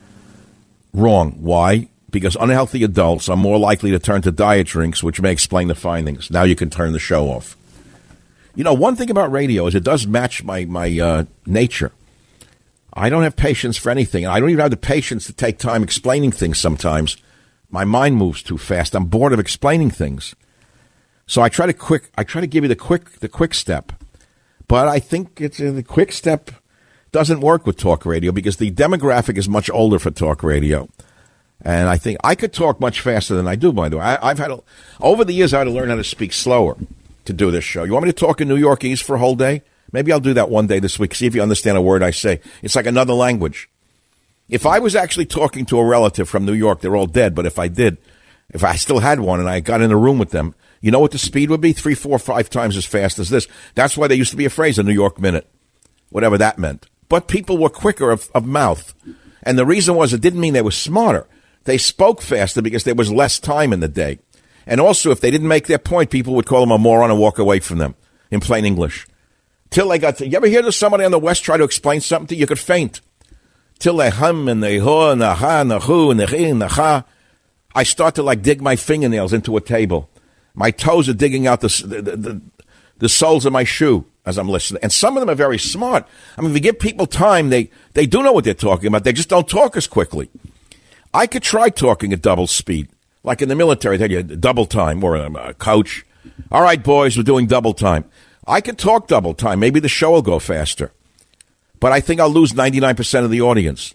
Wrong. Why? Because unhealthy adults are more likely to turn to diet drinks, which may explain the findings. Now you can turn the show off. One thing about radio is it does match my nature. I don't have patience for anything. I don't even have the patience to take time explaining things sometimes. My mind moves too fast. I'm bored of explaining things. So I try to give you the quick step. But I think the quick step doesn't work with talk radio, because the demographic is much older for talk radio. And I think I could talk much faster than I do, by the way. Over the years, I had to learn how to speak slower to do this show. You want me to talk in New Yorkese for a whole day? Maybe I'll do that one day this week, see if you understand a word I say. It's like another language. If I was actually talking to a relative from New York, they're all dead, but if I still had one and I got in a room with them, you know what the speed would be? 3, 4, 5 times as fast as this. That's why there used to be a phrase, a New York minute, whatever that meant. But people were quicker of mouth. And the reason was it didn't mean they were smarter. They spoke faster because there was less time in the day. And also, if they didn't make their point, people would call them a moron and walk away from them, in plain English. Till they got to, you ever hear somebody on the West try to explain something to you? You could faint. Till they hum and they ho and the ha and the hu and the he and the ha. I start to like dig my fingernails into a table. My toes are digging out the soles of my shoe as I'm listening. And some of them are very smart. I mean, if you give people time, they do know what they're talking about. They just don't talk as quickly. I could try talking at double speed. Like in the military, they tell you double time, or a coach. All right, boys, we're doing double time. I could talk double time. Maybe the show will go faster. But I think I'll lose 99% of the audience.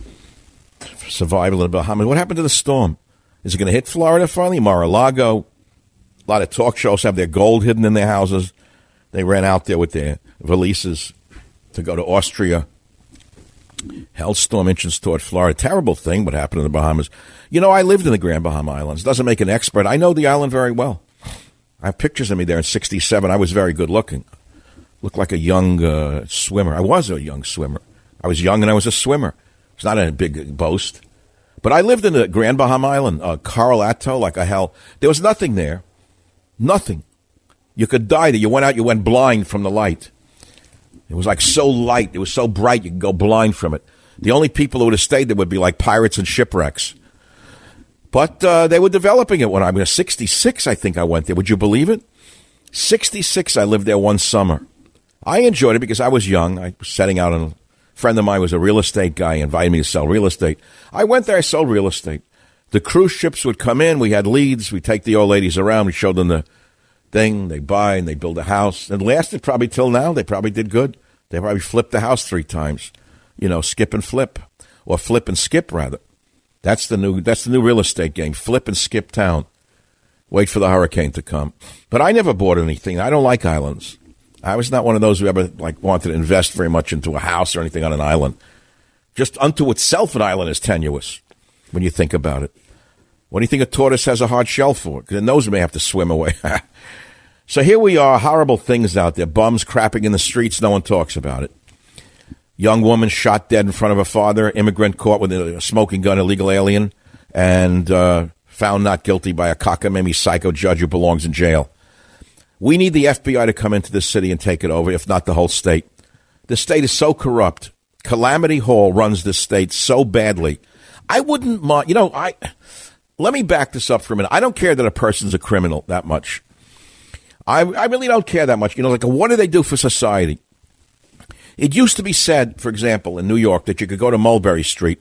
Survival in the Bahamas. What happened to the storm? Is it going to hit Florida finally? Mar-a-Lago. A lot of talk shows have their gold hidden in their houses. They ran out there with their valises to go to Austria. Hellstorm inches toward Florida. Terrible thing what happened in the Bahamas. You know, I lived in the Grand Bahama Islands. Doesn't make an expert. I know the island very well. I have pictures of me there in 67. I was very good looking. Looked like a young swimmer. I was a young swimmer. I was young and I was a swimmer. It's not a big boast. But I lived in the Grand Bahama Island, Coral Atoll, like a hell. There was nothing there. Nothing. You could die there. You went out, you went blind from the light. It was like so light. It was so bright, you could go blind from it. The only people who would have stayed there would be like pirates and shipwrecks. But they were developing it when I was 66, I think I went there. Would you believe it? 66, I lived there one summer. I enjoyed it because I was young. I was setting out on a friend of mine was a real estate guy. He invited me to sell real estate. I went there. I sold real estate. The cruise ships would come in. We had leads. We take the old ladies around. We showed them the thing. They buy and they build a house. It lasted probably till now. They probably did good. They probably flipped the house 3 times. You know, skip and flip. Or flip and skip, rather. That's the new real estate game. Flip and skip town. Wait for the hurricane to come. But I never bought anything. I don't like islands. I was not one of those who ever wanted to invest very much into a house or anything on an island. Just unto itself, an island is tenuous when you think about it. What do you think a tortoise has a hard shell for? Because it knows it may have to swim away. So here we are, horrible things out there. Bums crapping in the streets. No one talks about it. Young woman shot dead in front of her father. Immigrant caught with a smoking gun, illegal alien, and found not guilty by a cockamamie psycho judge who belongs in jail. We need the FBI to come into this city and take it over, if not the whole state. The state is so corrupt. Calamity Hall runs this state so badly. I wouldn't mind, let me back this up for a minute. I don't care that a person's a criminal that much. I really don't care that much. What do they do for society? It used to be said, for example, in New York, that you could go to Mulberry Street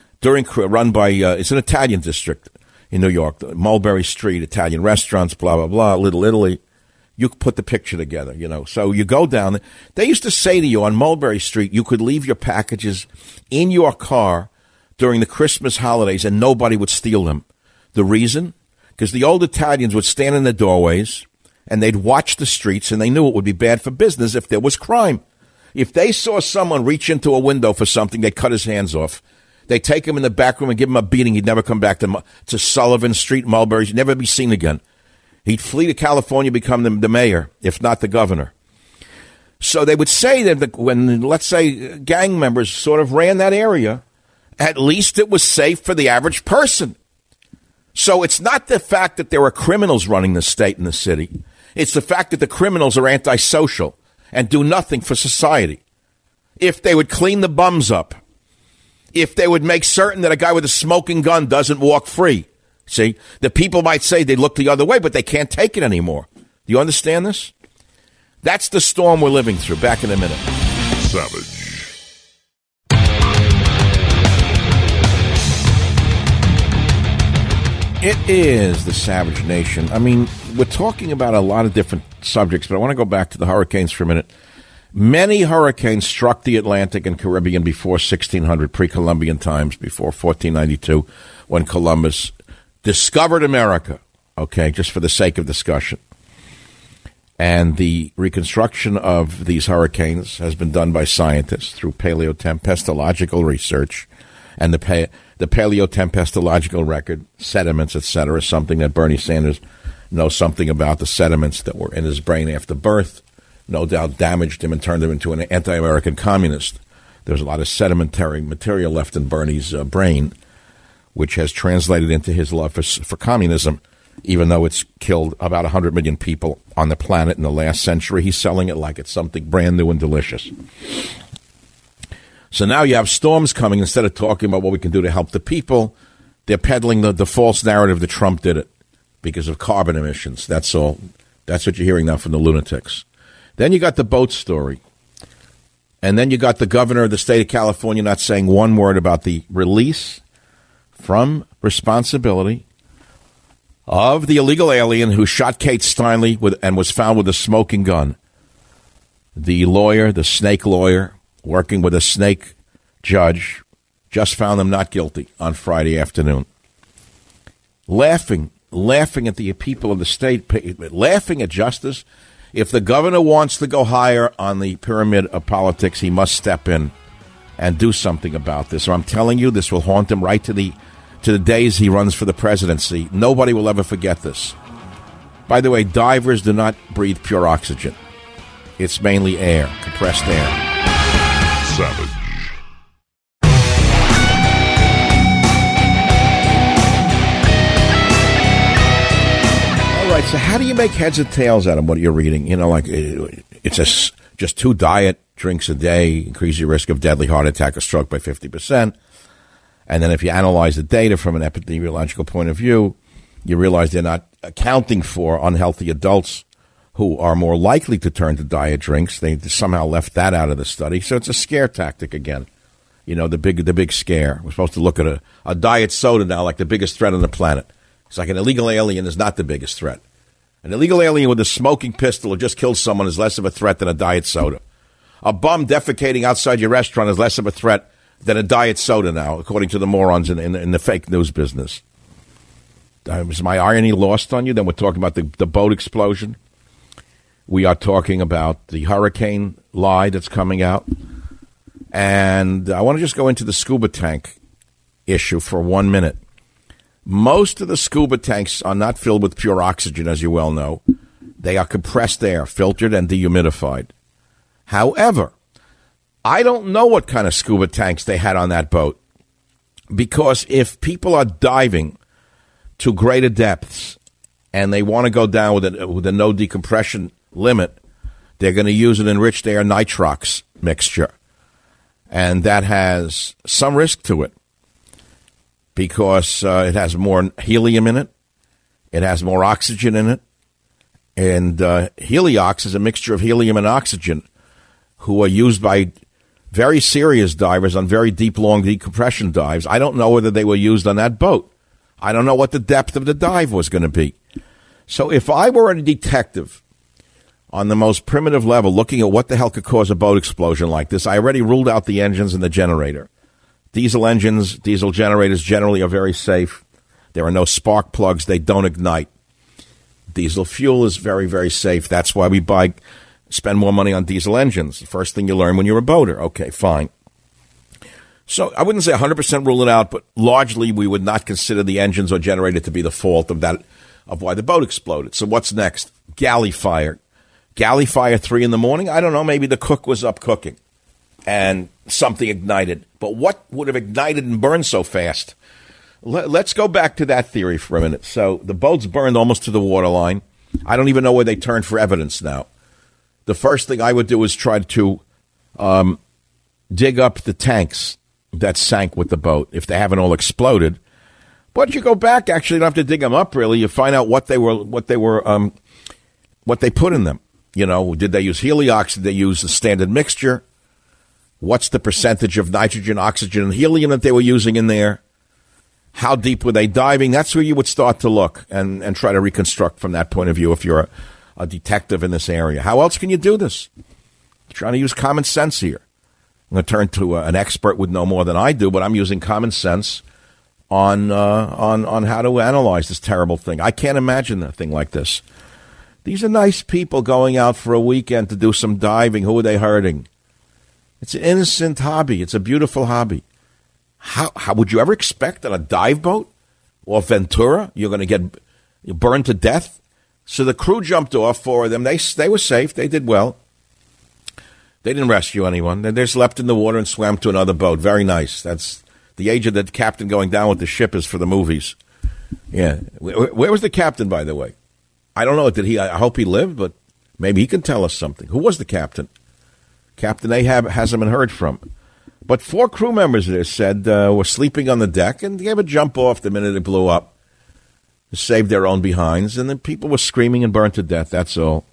run by, it's an Italian district in New York, Mulberry Street, Italian restaurants, blah, blah, blah, Little Italy. You put the picture together, So you go down. They used to say to you on Mulberry Street, you could leave your packages in your car during the Christmas holidays and nobody would steal them. The reason? Because the old Italians would stand in the doorways and they'd watch the streets and they knew it would be bad for business if there was crime. If they saw someone reach into a window for something, they'd cut his hands off. They'd take him in the back room and give him a beating. He'd never come back to Sullivan Street, Mulberry. He'd never be seen again. He'd flee to California, become the mayor, if not the governor. So they would say that when, let's say, gang members sort of ran that area, at least it was safe for the average person. So it's not the fact that there are criminals running the state and the city. It's the fact that the criminals are antisocial and do nothing for society. If they would clean the bums up, if they would make certain that a guy with a smoking gun doesn't walk free. See, the people might say they look the other way, but they can't take it anymore. Do you understand this? That's the storm we're living through. Back in a minute. Savage. It is the Savage Nation. I mean, we're talking about a lot of different subjects, but I want to go back to the hurricanes for a minute. Many hurricanes struck the Atlantic and Caribbean before 1600, pre-Columbian times, before 1492, when Columbus discovered America, okay, just for the sake of discussion. And the reconstruction of these hurricanes has been done by scientists through paleotempestological research and the paleotempestological record, sediments, etc., something that Bernie Sanders knows something about, the sediments that were in his brain after birth, no doubt damaged him and turned him into an anti-American communist. There's a lot of sedimentary material left in Bernie's brain, which has translated into his love for communism even though it's killed about 100 million people on the planet in the last century. He's selling it like it's something brand new and delicious. So now you have storms coming. Instead of talking about what we can do to help the people, they're peddling the false narrative that Trump did it because of carbon emissions. That's all. That's what you're hearing now from the lunatics. Then you got the boat story. And then you got the governor of the state of California not saying one word about the release from responsibility of the illegal alien who shot Kate Steinle and was found with a smoking gun. The lawyer, the snake lawyer, working with a snake judge, just found them not guilty on Friday afternoon. Laughing at the people of the state, laughing at justice. If the governor wants to go higher on the pyramid of politics, he must step in and do something about this. Or I'm telling you, this will haunt him right to the days he runs for the presidency. Nobody will ever forget this. By the way, divers do not breathe pure oxygen. It's mainly air, compressed air. Savage. All right, so how do you make heads or tails out of what you're reading? You know, like it's just 2 diet drinks a day increase your risk of deadly heart attack or stroke by 50%. And then if you analyze the data from an epidemiological point of view, you realize they're not accounting for unhealthy adults who are more likely to turn to diet drinks. They somehow left that out of the study. So it's a scare tactic again. You know, the big scare. We're supposed to look at a diet soda now like the biggest threat on the planet. It's like an illegal alien is not the biggest threat. An illegal alien with a smoking pistol who just killed someone is less of a threat than a diet soda. A bum defecating outside your restaurant is less of a threat than a diet soda now, according to the morons in the fake news business. Is my irony lost on you? Then we're talking about the boat explosion. We are talking about the hurricane lie that's coming out. And I want to just go into the scuba tank issue for 1 minute. Most of the scuba tanks are not filled with pure oxygen, as you well know. They are compressed air, filtered and dehumidified. However, I don't know what kind of scuba tanks they had on that boat. Because if people are diving to greater depths and they want to go down with a no decompression limit, they're going to use an enriched air nitrox mixture. And that has some risk to it because it has more helium in it. It has more oxygen in it. And heliox is a mixture of helium and oxygen who are used by very serious divers on very deep, long decompression dives. I don't know whether they were used on that boat. I don't know what the depth of the dive was going to be. So if I were a detective on the most primitive level looking at what the hell could cause a boat explosion like this, I already ruled out the engines and the generator. Diesel engines, diesel generators generally are very safe. There are no spark plugs. They don't ignite. Diesel fuel is very, very safe. That's why we spend more money on diesel engines. The first thing you learn when you're a boater. Okay, fine. So I wouldn't say 100% rule it out, but largely we would not consider the engines or generator to be the fault of why the boat exploded. So what's next? Galley fire. Galley fire 3 a.m? I don't know. Maybe the cook was up cooking and something ignited. But what would have ignited and burned so fast? Let's go back to that theory for a minute. So the boat's burned almost to the waterline. I don't even know where they turned for evidence now. The first thing I would do is try to dig up the tanks that sank with the boat if they haven't all exploded. But you go back, actually, you don't have to dig them up, really. You find out what they put in them. You know, did they use heliox? Did they use the standard mixture? What's the percentage of nitrogen, oxygen, and helium that they were using in there? How deep were they diving? That's where you would start to look and try to reconstruct from that point of view if you're a detective in this area. How else can you do this? You're trying to use common sense here. I'm going to turn to an expert with no more than I do, but I'm using common sense on how to analyze this terrible thing. I can't imagine a thing like this. These are nice people going out for a weekend to do some diving. Who are they hurting? It's an innocent hobby. It's a beautiful hobby. How would you ever expect on a dive boat or Ventura you're going to get burned to death? So the crew jumped off, 4 of them. They were safe. They did well. They didn't rescue anyone. They just leapt in the water and swam to another boat. Very nice. That's the age of the captain going down with the ship is for the movies. Yeah. Where was the captain, by the way? I don't know. I hope he lived, but maybe he can tell us something. Who was the captain? Captain Ahab hasn't been heard from. But 4 crew members there said were sleeping on the deck and gave a jump off the minute it blew up to save their own behinds. And then people were screaming and burned to death. That's all.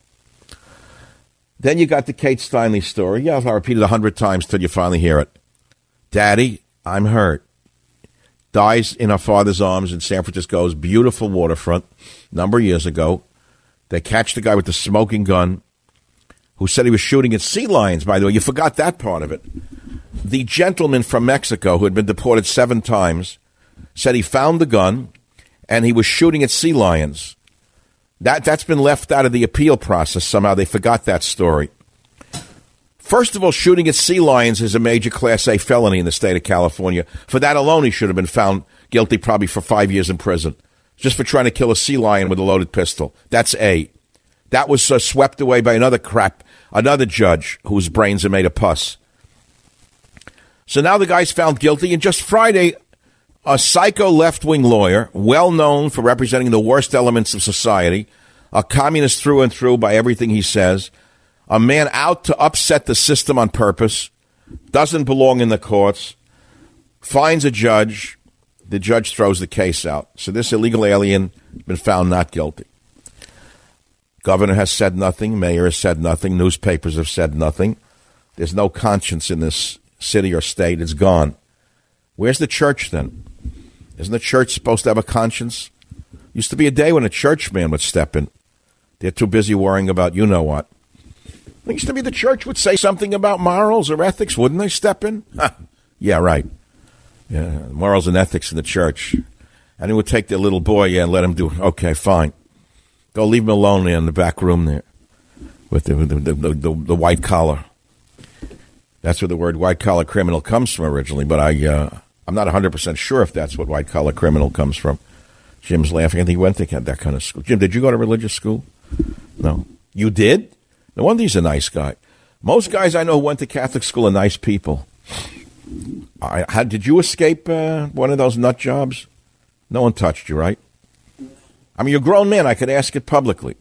Then you got the Kate Steinle story. Yeah, I'll repeat it 100 times till you finally hear it. Daddy, I'm hurt. Dies in her father's arms in San Francisco's beautiful waterfront a number of years ago. They catch the guy with the smoking gun who said he was shooting at sea lions, by the way. You forgot that part of it. The gentleman from Mexico who had been deported 7 times said he found the gun and he was shooting at sea lions. That's been left out of the appeal process somehow. They forgot that story. First of all, shooting at sea lions is a major Class A felony in the state of California. For that alone, he should have been found guilty probably for 5 years in prison, just for trying to kill a sea lion with a loaded pistol. That's A. That was swept away by another judge whose brains are made of pus. So now the guy's found guilty, and just Friday, a psycho left-wing lawyer, well known for representing the worst elements of society, a communist through and through by everything he says, a man out to upset the system on purpose, doesn't belong in the courts, finds a judge, the judge throws the case out. So this illegal alien has been found not guilty. Governor has said nothing, mayor has said nothing, newspapers have said nothing. There's no conscience in this city or state. It's gone. Where's the church then? Isn't the church supposed to have a conscience? Used to be a day when a church man would step in. They're too busy worrying about you know what. It used to be the church would say something about morals or ethics. Wouldn't they step in? Yeah, right. Yeah, morals and ethics in the church. And he would take their little boy and let him do, okay, fine. Go leave him alone there in the back room there with the white collar. That's where the word white-collar criminal comes from originally, but I'm not 100% sure if that's what white-collar criminal comes from. Jim's laughing. I think he went to that kind of school. Jim, did you go to religious school? No. You did? No wonder he's a nice guy. Most guys I know who went to Catholic school are nice people. Did you escape one of those nut jobs? No one touched you, right? I mean, you're a grown man. I could ask it publicly.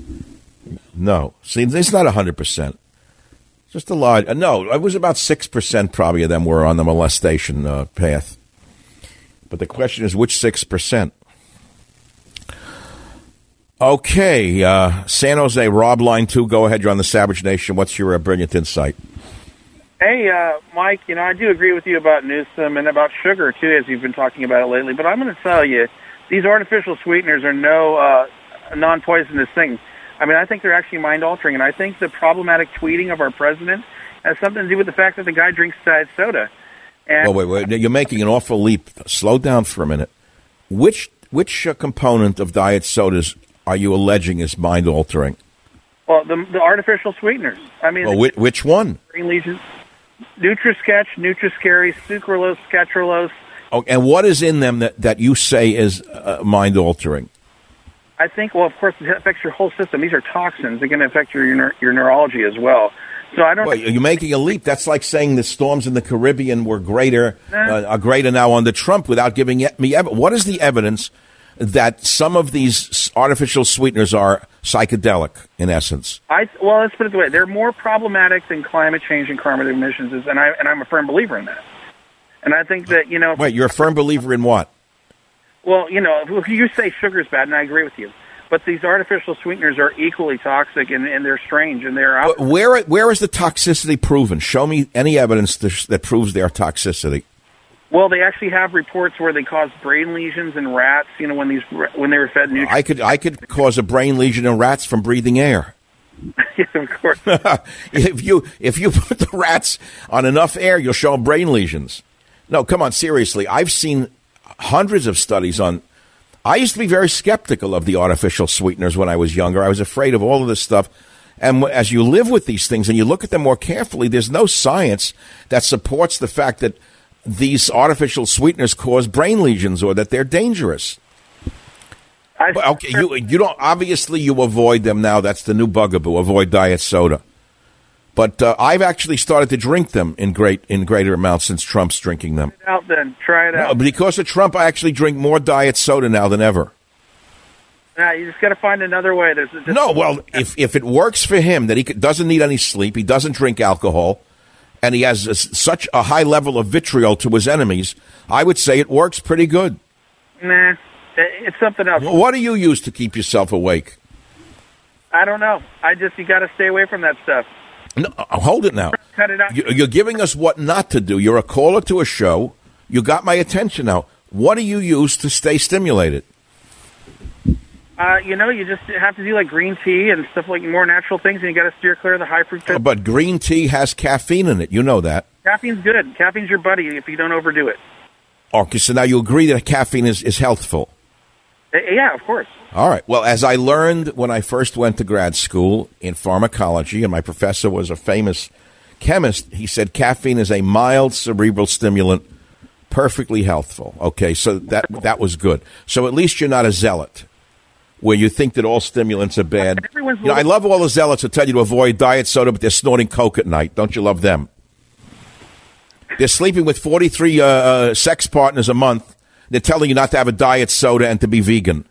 No. See, it's not 100%. Just a lot. No, it was about 6% probably of them were on the molestation path. But the question is, which 6%? Okay, San Jose, Rob, line 2. Go ahead. You're on the Savage Nation. What's your brilliant insight? Hey, Mike, I do agree with you about Newsom and about sugar, too, as you've been talking about it lately. But I'm going to tell you, these artificial sweeteners are no non-poisonous thing. I mean, I think they're actually mind-altering, and I think the problematic tweeting of our president has something to do with the fact that the guy drinks diet soda. And wait. You're making an awful leap. Slow down for a minute. Which component of diet sodas are you alleging is mind-altering? Well, the artificial sweeteners. I mean, which one? Green lesions, Nutri-Sketch, Nutri-Scary, Sucralose, Scatralose. Oh, and what is in them that you say is mind-altering? I think, well, of course, it affects your whole system. These are toxins. They're going to affect your neurology as well. So I don't. Well, you're making a leap. That's like saying the storms in the Caribbean were greater now under Trump without giving me evidence. What is the evidence that some of these artificial sweeteners are psychedelic in essence? Well, let's put it this way: they're more problematic than climate change and carbon emissions, and I'm a firm believer in that. And I think that Wait, you're a firm believer in what? Well, if you say sugar's bad, and I agree with you, but these artificial sweeteners are equally toxic, and they're strange, and they're out. Where is the toxicity proven? Show me any evidence that proves their toxicity. Well, they actually have reports where they cause brain lesions in rats. When they were fed nutrients. I could cause a brain lesion in rats from breathing air. Yeah, of course. If you put the rats on enough air, you'll show them brain lesions. No, come on, seriously. I've seen hundreds of studies on. I used to be very skeptical of the artificial sweeteners when I was younger. I was afraid of all of this stuff. And as you live with these things and you look at them more carefully, there's no science that supports the fact that these artificial sweeteners cause brain lesions or that they're dangerous. Okay, you don't. Obviously, you avoid them now. That's the new bugaboo. Avoid diet soda. But I've actually started to drink them in greater amounts since Trump's drinking them. Try it out then. Try it out. No, because of Trump, I actually drink more diet soda now than ever. Yeah, you just got to find another way. If it works for him, that he doesn't need any sleep, he doesn't drink alcohol, and he has such a high level of vitriol to his enemies, I would say it works pretty good. Nah, it's something else. Well, what do you use to keep yourself awake? I don't know. You got to stay away from that stuff. No, hold it now. Cut it out. You're giving us what not to do. You're a caller to a show. You got my attention now. What do you use to stay stimulated? You just have to do like green tea and stuff like more natural things, and you got to steer clear of the high fructose. But green tea has caffeine in it. You know that. Caffeine's good. Caffeine's your buddy if you don't overdo it. Okay, so now you agree that caffeine is healthful. Yeah, of course. All right. Well, as I learned when I first went to grad school in pharmacology, and my professor was a famous chemist, he said caffeine is a mild cerebral stimulant, perfectly healthful. Okay, so that was good. So at least you're not a zealot, where you think that all stimulants are bad. I love all the zealots who tell you to avoid diet soda, but they're snorting coke at night. Don't you love them? They're sleeping with 43 sex partners a month. They're telling you not to have a diet soda and to be vegan.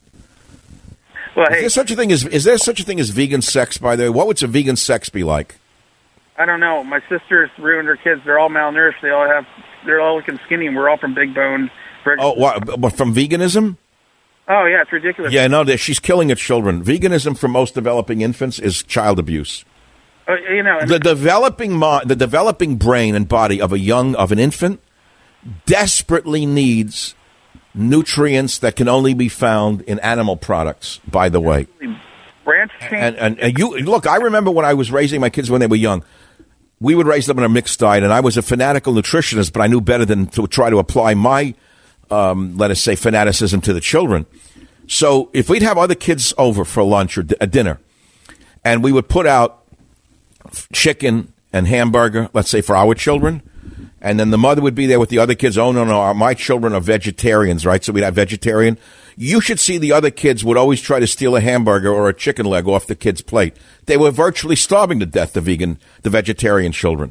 Well, is there such a thing as vegan sex, by the way? What would some vegan sex be like? I don't know. My sister's ruined her kids. They're all malnourished. They're all looking skinny, and we're all from big bone. Oh, what, from veganism? Oh, yeah, it's ridiculous. Yeah, no, she's killing her children. Veganism for most developing infants is child abuse. The developing brain and body of an infant desperately needs nutrients that can only be found in animal products, by the way. Branch and you look, I remember when I was raising my kids when they were young, we would raise them on a mixed diet, and I was a fanatical nutritionist, but I knew better than to try to apply my let us say, fanaticism to the children. So if we'd have other kids over for lunch or a dinner, and we would put out chicken and hamburger, let's say for our children, and then the mother would be there with the other kids. Oh, no, my children are vegetarians, right? So we'd have vegetarian. You should see the other kids would always try to steal a hamburger or a chicken leg off the kid's plate. They were virtually starving to death, the vegetarian children.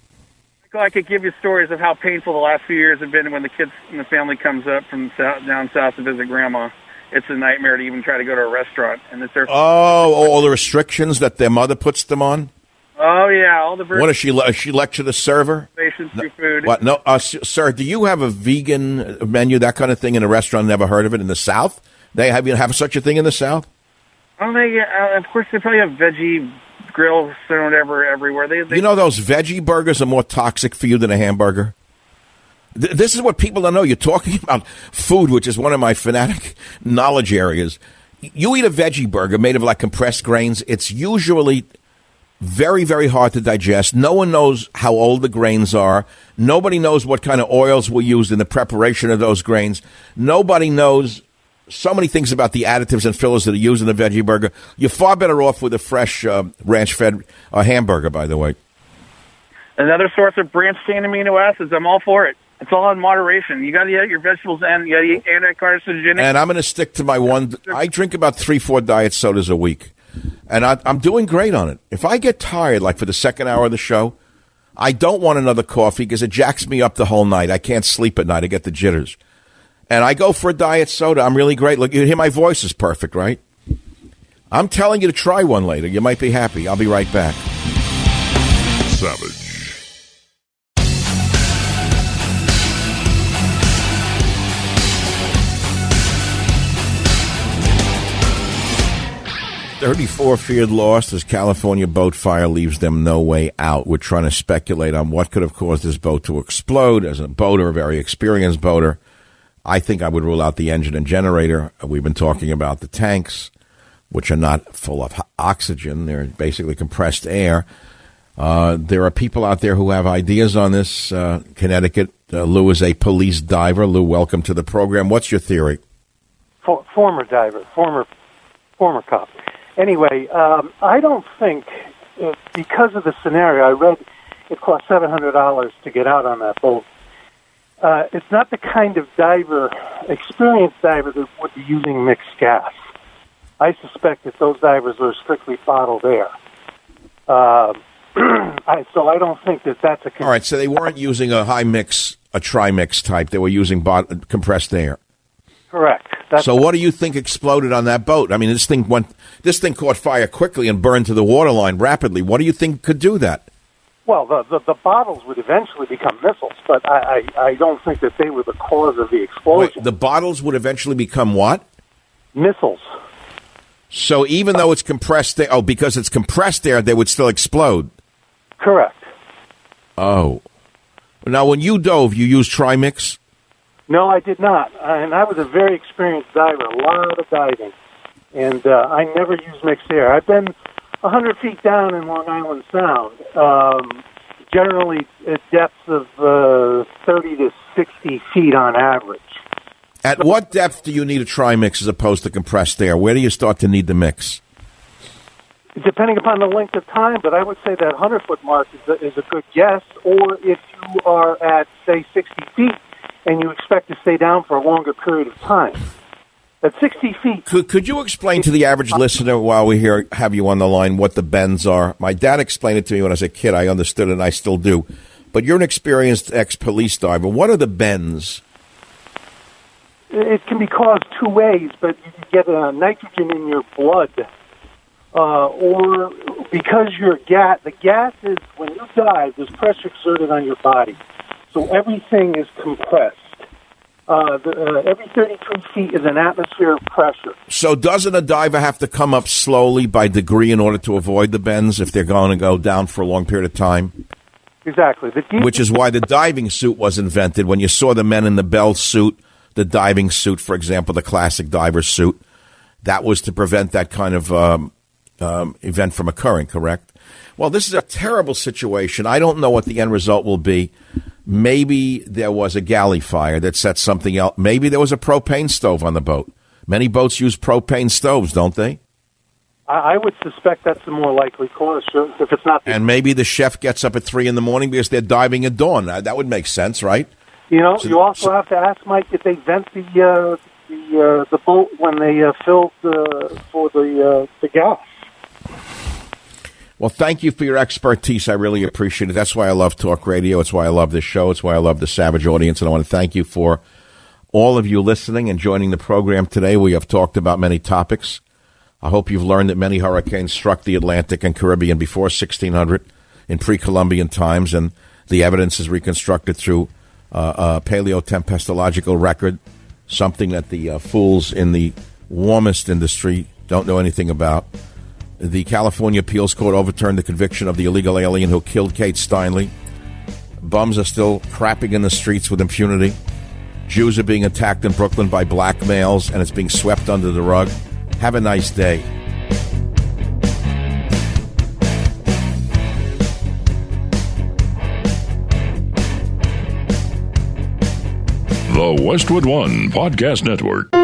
I could give you stories of how painful the last few years have been when the kids and the family comes up from down south to visit grandma. It's a nightmare to even try to go to a restaurant. And it's their all the restrictions that their mother puts them on? Oh, yeah. All the what does she lecture the server? Through food. What? No, sir, do you have a vegan menu, that kind of thing, in a restaurant? Never heard of it in the South? They have such a thing in the South? Oh, of course, they probably have veggie grills or whatever everywhere. You know those veggie burgers are more toxic for you than a hamburger? This is what people don't know. You're talking about food, which is one of my fanatic knowledge areas. You eat a veggie burger made of like compressed grains. It's usually very, very hard to digest. No one knows how old the grains are. Nobody knows what kind of oils were used in the preparation of those grains. Nobody knows so many things about the additives and fillers that are used in the veggie burger. You're far better off with a fresh ranch-fed hamburger, by the way. Another source of branched-chain amino acids. I'm all for it. It's all in moderation. You got to eat your vegetables and you got to eat anti-carcinogenic. And I'm going to stick to my one. I drink about 3-4 diet sodas a week. And I'm doing great on it. If I get tired, like for the second hour of the show, I don't want another coffee because it jacks me up the whole night. I can't sleep at night. I get the jitters. And I go for a diet soda. I'm really great. Look, you hear my voice is perfect, right? I'm telling you to try one later. You might be happy. I'll be right back. Savage. $34 feared lost as California boat fire leaves them no way out. We're trying to speculate on what could have caused this boat to explode. As a boater, a very experienced boater, I think I would rule out the engine and generator. We've been talking about the tanks, which are not full of oxygen. They're basically compressed air. There are people out there who have ideas on this. Connecticut, Lou is a police diver. Lou, welcome to the program. What's your theory? Former diver, former cop. Anyway, I don't think, because of the scenario, I read it cost $700 to get out on that boat. It's not the kind of experienced diver that would be using mixed gas. I suspect that those divers are strictly bottled air. So I don't think that that's a... All right, so they weren't using a high mix, a tri-mix type. They were using compressed air. Correct. So what do you think exploded on that boat? I mean, this thing caught fire quickly and burned to the waterline rapidly. What do you think could do that? Well, the bottles would eventually become missiles, but I don't think that they were the cause of the explosion. Wait, the bottles would eventually become what? Missiles. So even though it's compressed air, because it's compressed air, they would still explode? Correct. Oh. Now, when you dove, you used Trimix? No, I did not. And I was a very experienced diver, a lot of diving. And I never used mixed air. I've been 100 feet down in Long Island Sound, generally at depths of 30 to 60 feet on average. At what depth do you need a trimix as opposed to compressed air? Where do you start to need the mix? Depending upon the length of time, but I would say that 100-foot mark is a good guess. Or if you are at, say, 60 feet and you expect to stay down for a longer period of time. At 60 feet... Could you explain to the average listener while we have you on the line what the bends are? My dad explained it to me when I was a kid. I understood it, and I still do. But you're an experienced ex-police diver. What are the bends? It can be caused two ways, but you can get nitrogen in your blood. Or because the gas is, when you dive, there's pressure exerted on your body. So everything is compressed. Every 33 feet is an atmosphere of pressure. So doesn't a diver have to come up slowly by degree in order to avoid the bends if they're going to go down for a long period of time? Exactly. Which is why the diving suit was invented. When you saw the men in the bell suit, the diving suit, for example, the classic diver suit, that was to prevent that kind of event from occurring, correct? Well, this is a terrible situation. I don't know what the end result will be. Maybe there was a galley fire that set something else. Maybe there was a propane stove on the boat. Many boats use propane stoves, don't they? I would suspect that's the more likely cause, if it's not. And maybe the chef gets up at 3 a.m. because they're diving at dawn. That would make sense, right? You know, you also have to ask, Mike, did they vent the boat when they filled for the gas? Well, thank you for your expertise. I really appreciate it. That's why I love Talk Radio. It's why I love this show. It's why I love the Savage audience. And I want to thank you for all of you listening and joining the program today. We have talked about many topics. I hope you've learned that many hurricanes struck the Atlantic and Caribbean before 1600 in pre-Columbian times, and the evidence is reconstructed through a paleotempestological record, something that the fools in the warmest industry don't know anything about. The California Appeals Court overturned the conviction of the illegal alien who killed Kate Steinle. Bums are still crapping in the streets with impunity. Jews are being attacked in Brooklyn by black males, and it's being swept under the rug. Have a nice day. The Westwood One Podcast Network.